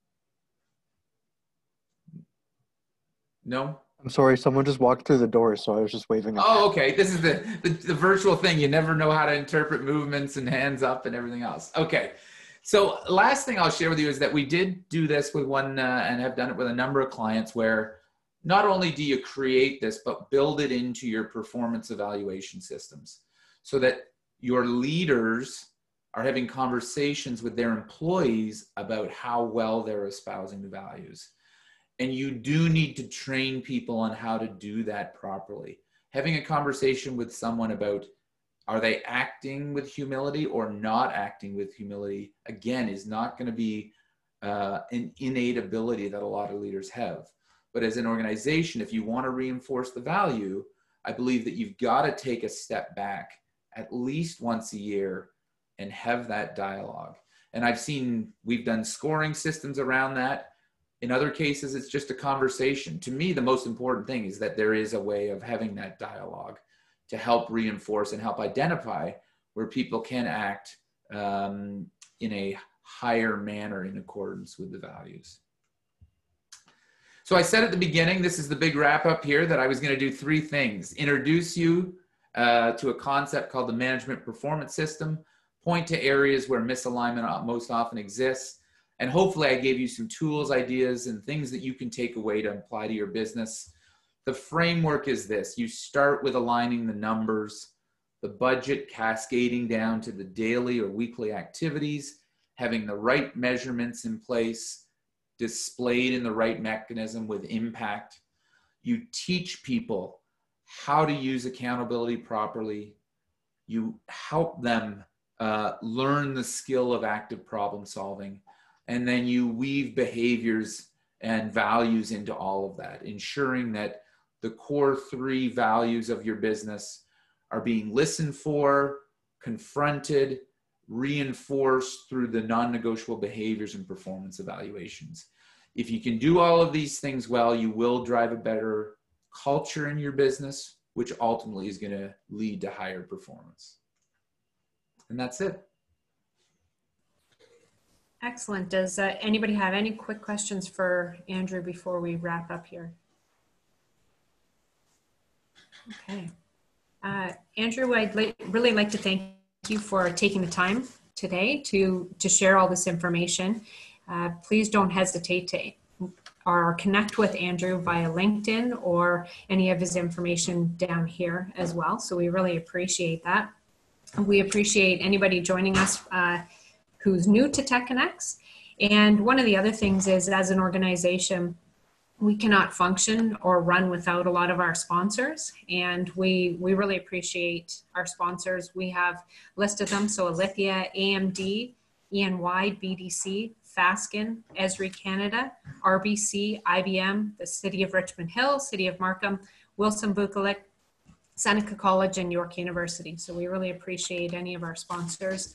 No? I'm sorry, someone just walked through the door, so I was just waving. Oh, okay. This is the virtual thing. You never know how to interpret movements and hands up and everything else. Okay. So last thing I'll share with you is that we did do this with one and have done it with a number of clients where not only do you create this, but build it into your performance evaluation systems so that your leaders are having conversations with their employees about how well they're espousing the values. And you do need to train people on how to do that properly. Having a conversation with someone about, are they acting with humility or not acting with humility, again, is not going to be an innate ability that a lot of leaders have. But as an organization, if you want to reinforce the value, I believe that you've got to take a step back at least once a year and have that dialogue. And I've seen, we've done scoring systems around that. In other cases, it's just a conversation. To me, the most important thing is that there is a way of having that dialogue to help reinforce and help identify where people can act in a higher manner in accordance with the values. So I said at the beginning, this is the big wrap up here, that I was going to do 3 things: introduce you to a concept called the management performance system, point to areas where misalignment most often exists, and hopefully I gave you some tools, ideas, and things that you can take away to apply to your business. The framework is this: you start with aligning the numbers, the budget cascading down to the daily or weekly activities, having the right measurements in place, displayed in the right mechanism with impact. You teach people how to use accountability properly. You help them learn the skill of active problem solving. And then you weave behaviors and values into all of that, ensuring that the core 3 values of your business are being listened for, confronted, reinforced through the non-negotiable behaviors and performance evaluations. If you can do all of these things well, you will drive a better culture in your business, which ultimately is going to lead to higher performance. And that's it. Excellent. Does anybody have any quick questions for Andrew before we wrap up here? Okay. Andrew, I'd really like to thank you for taking the time today to share all this information. Please don't hesitate to or connect with Andrew via LinkedIn or any of his information down here as well. So we really appreciate that. We appreciate anybody joining us who's new to TechConnex. And one of the other things is, as an organization, we cannot function or run without a lot of our sponsors. And we really appreciate our sponsors. We have listed them. So Alithia, AMD, ENY, BDC, Fasken, Esri Canada, RBC, IBM, the City of Richmond Hill, City of Markham, Wilson Bucolic, Seneca College, and York University. So we really appreciate any of our sponsors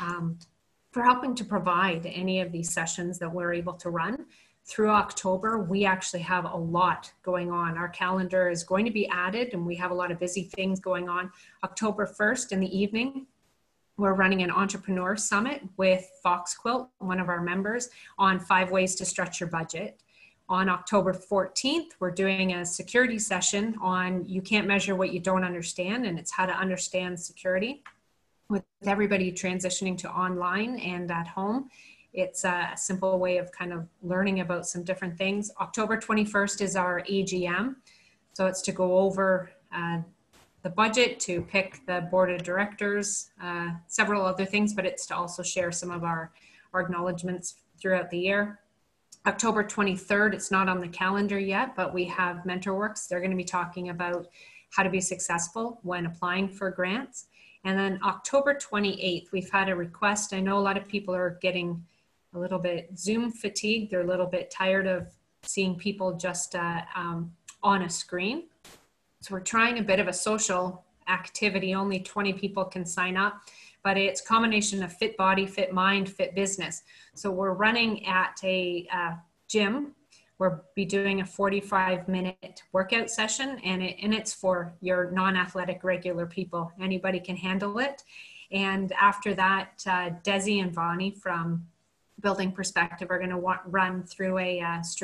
for helping to provide any of these sessions that we're able to run. Through October, we actually have a lot going on. Our calendar is going to be added, and we have a lot of busy things going on. October 1st in the evening, we're running an entrepreneur summit with Fox Quilt, one of our members, on 5 ways to stretch your budget. On October 14th, we're doing a security session on you can't measure what you don't understand, and it's how to understand security. With everybody transitioning to online and at home, it's a simple way of kind of learning about some different things. October 21st is our AGM. So it's to go over the budget, to pick the board of directors, several other things, but it's to also share some of our acknowledgements throughout the year. October 23rd, it's not on the calendar yet, but we have MentorWorks. They're going to be talking about how to be successful when applying for grants. And then October 28th, we've had a request. I know a lot of people are getting a little bit Zoom fatigued. They're a little bit tired of seeing people just on a screen. So we're trying a bit of a social activity. Only 20 people can sign up, but it's a combination of fit body, fit mind, fit business. So we're running at a gym. We'll be doing a 45-minute workout session, and it's for your non-athletic regular people. Anybody can handle it. And after that, Desi and Vani from Building Perspective are going to run through a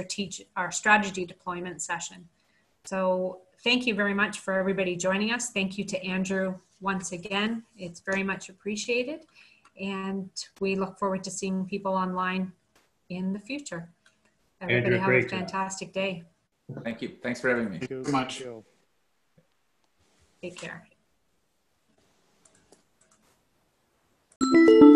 strategy deployment session. So thank you very much for everybody joining us. Thank you to Andrew once again. It's very much appreciated. And we look forward to seeing people online in the future. Everybody Andrew, have a fantastic day. Thank you. Thanks for having me. Thank you so much. Take care.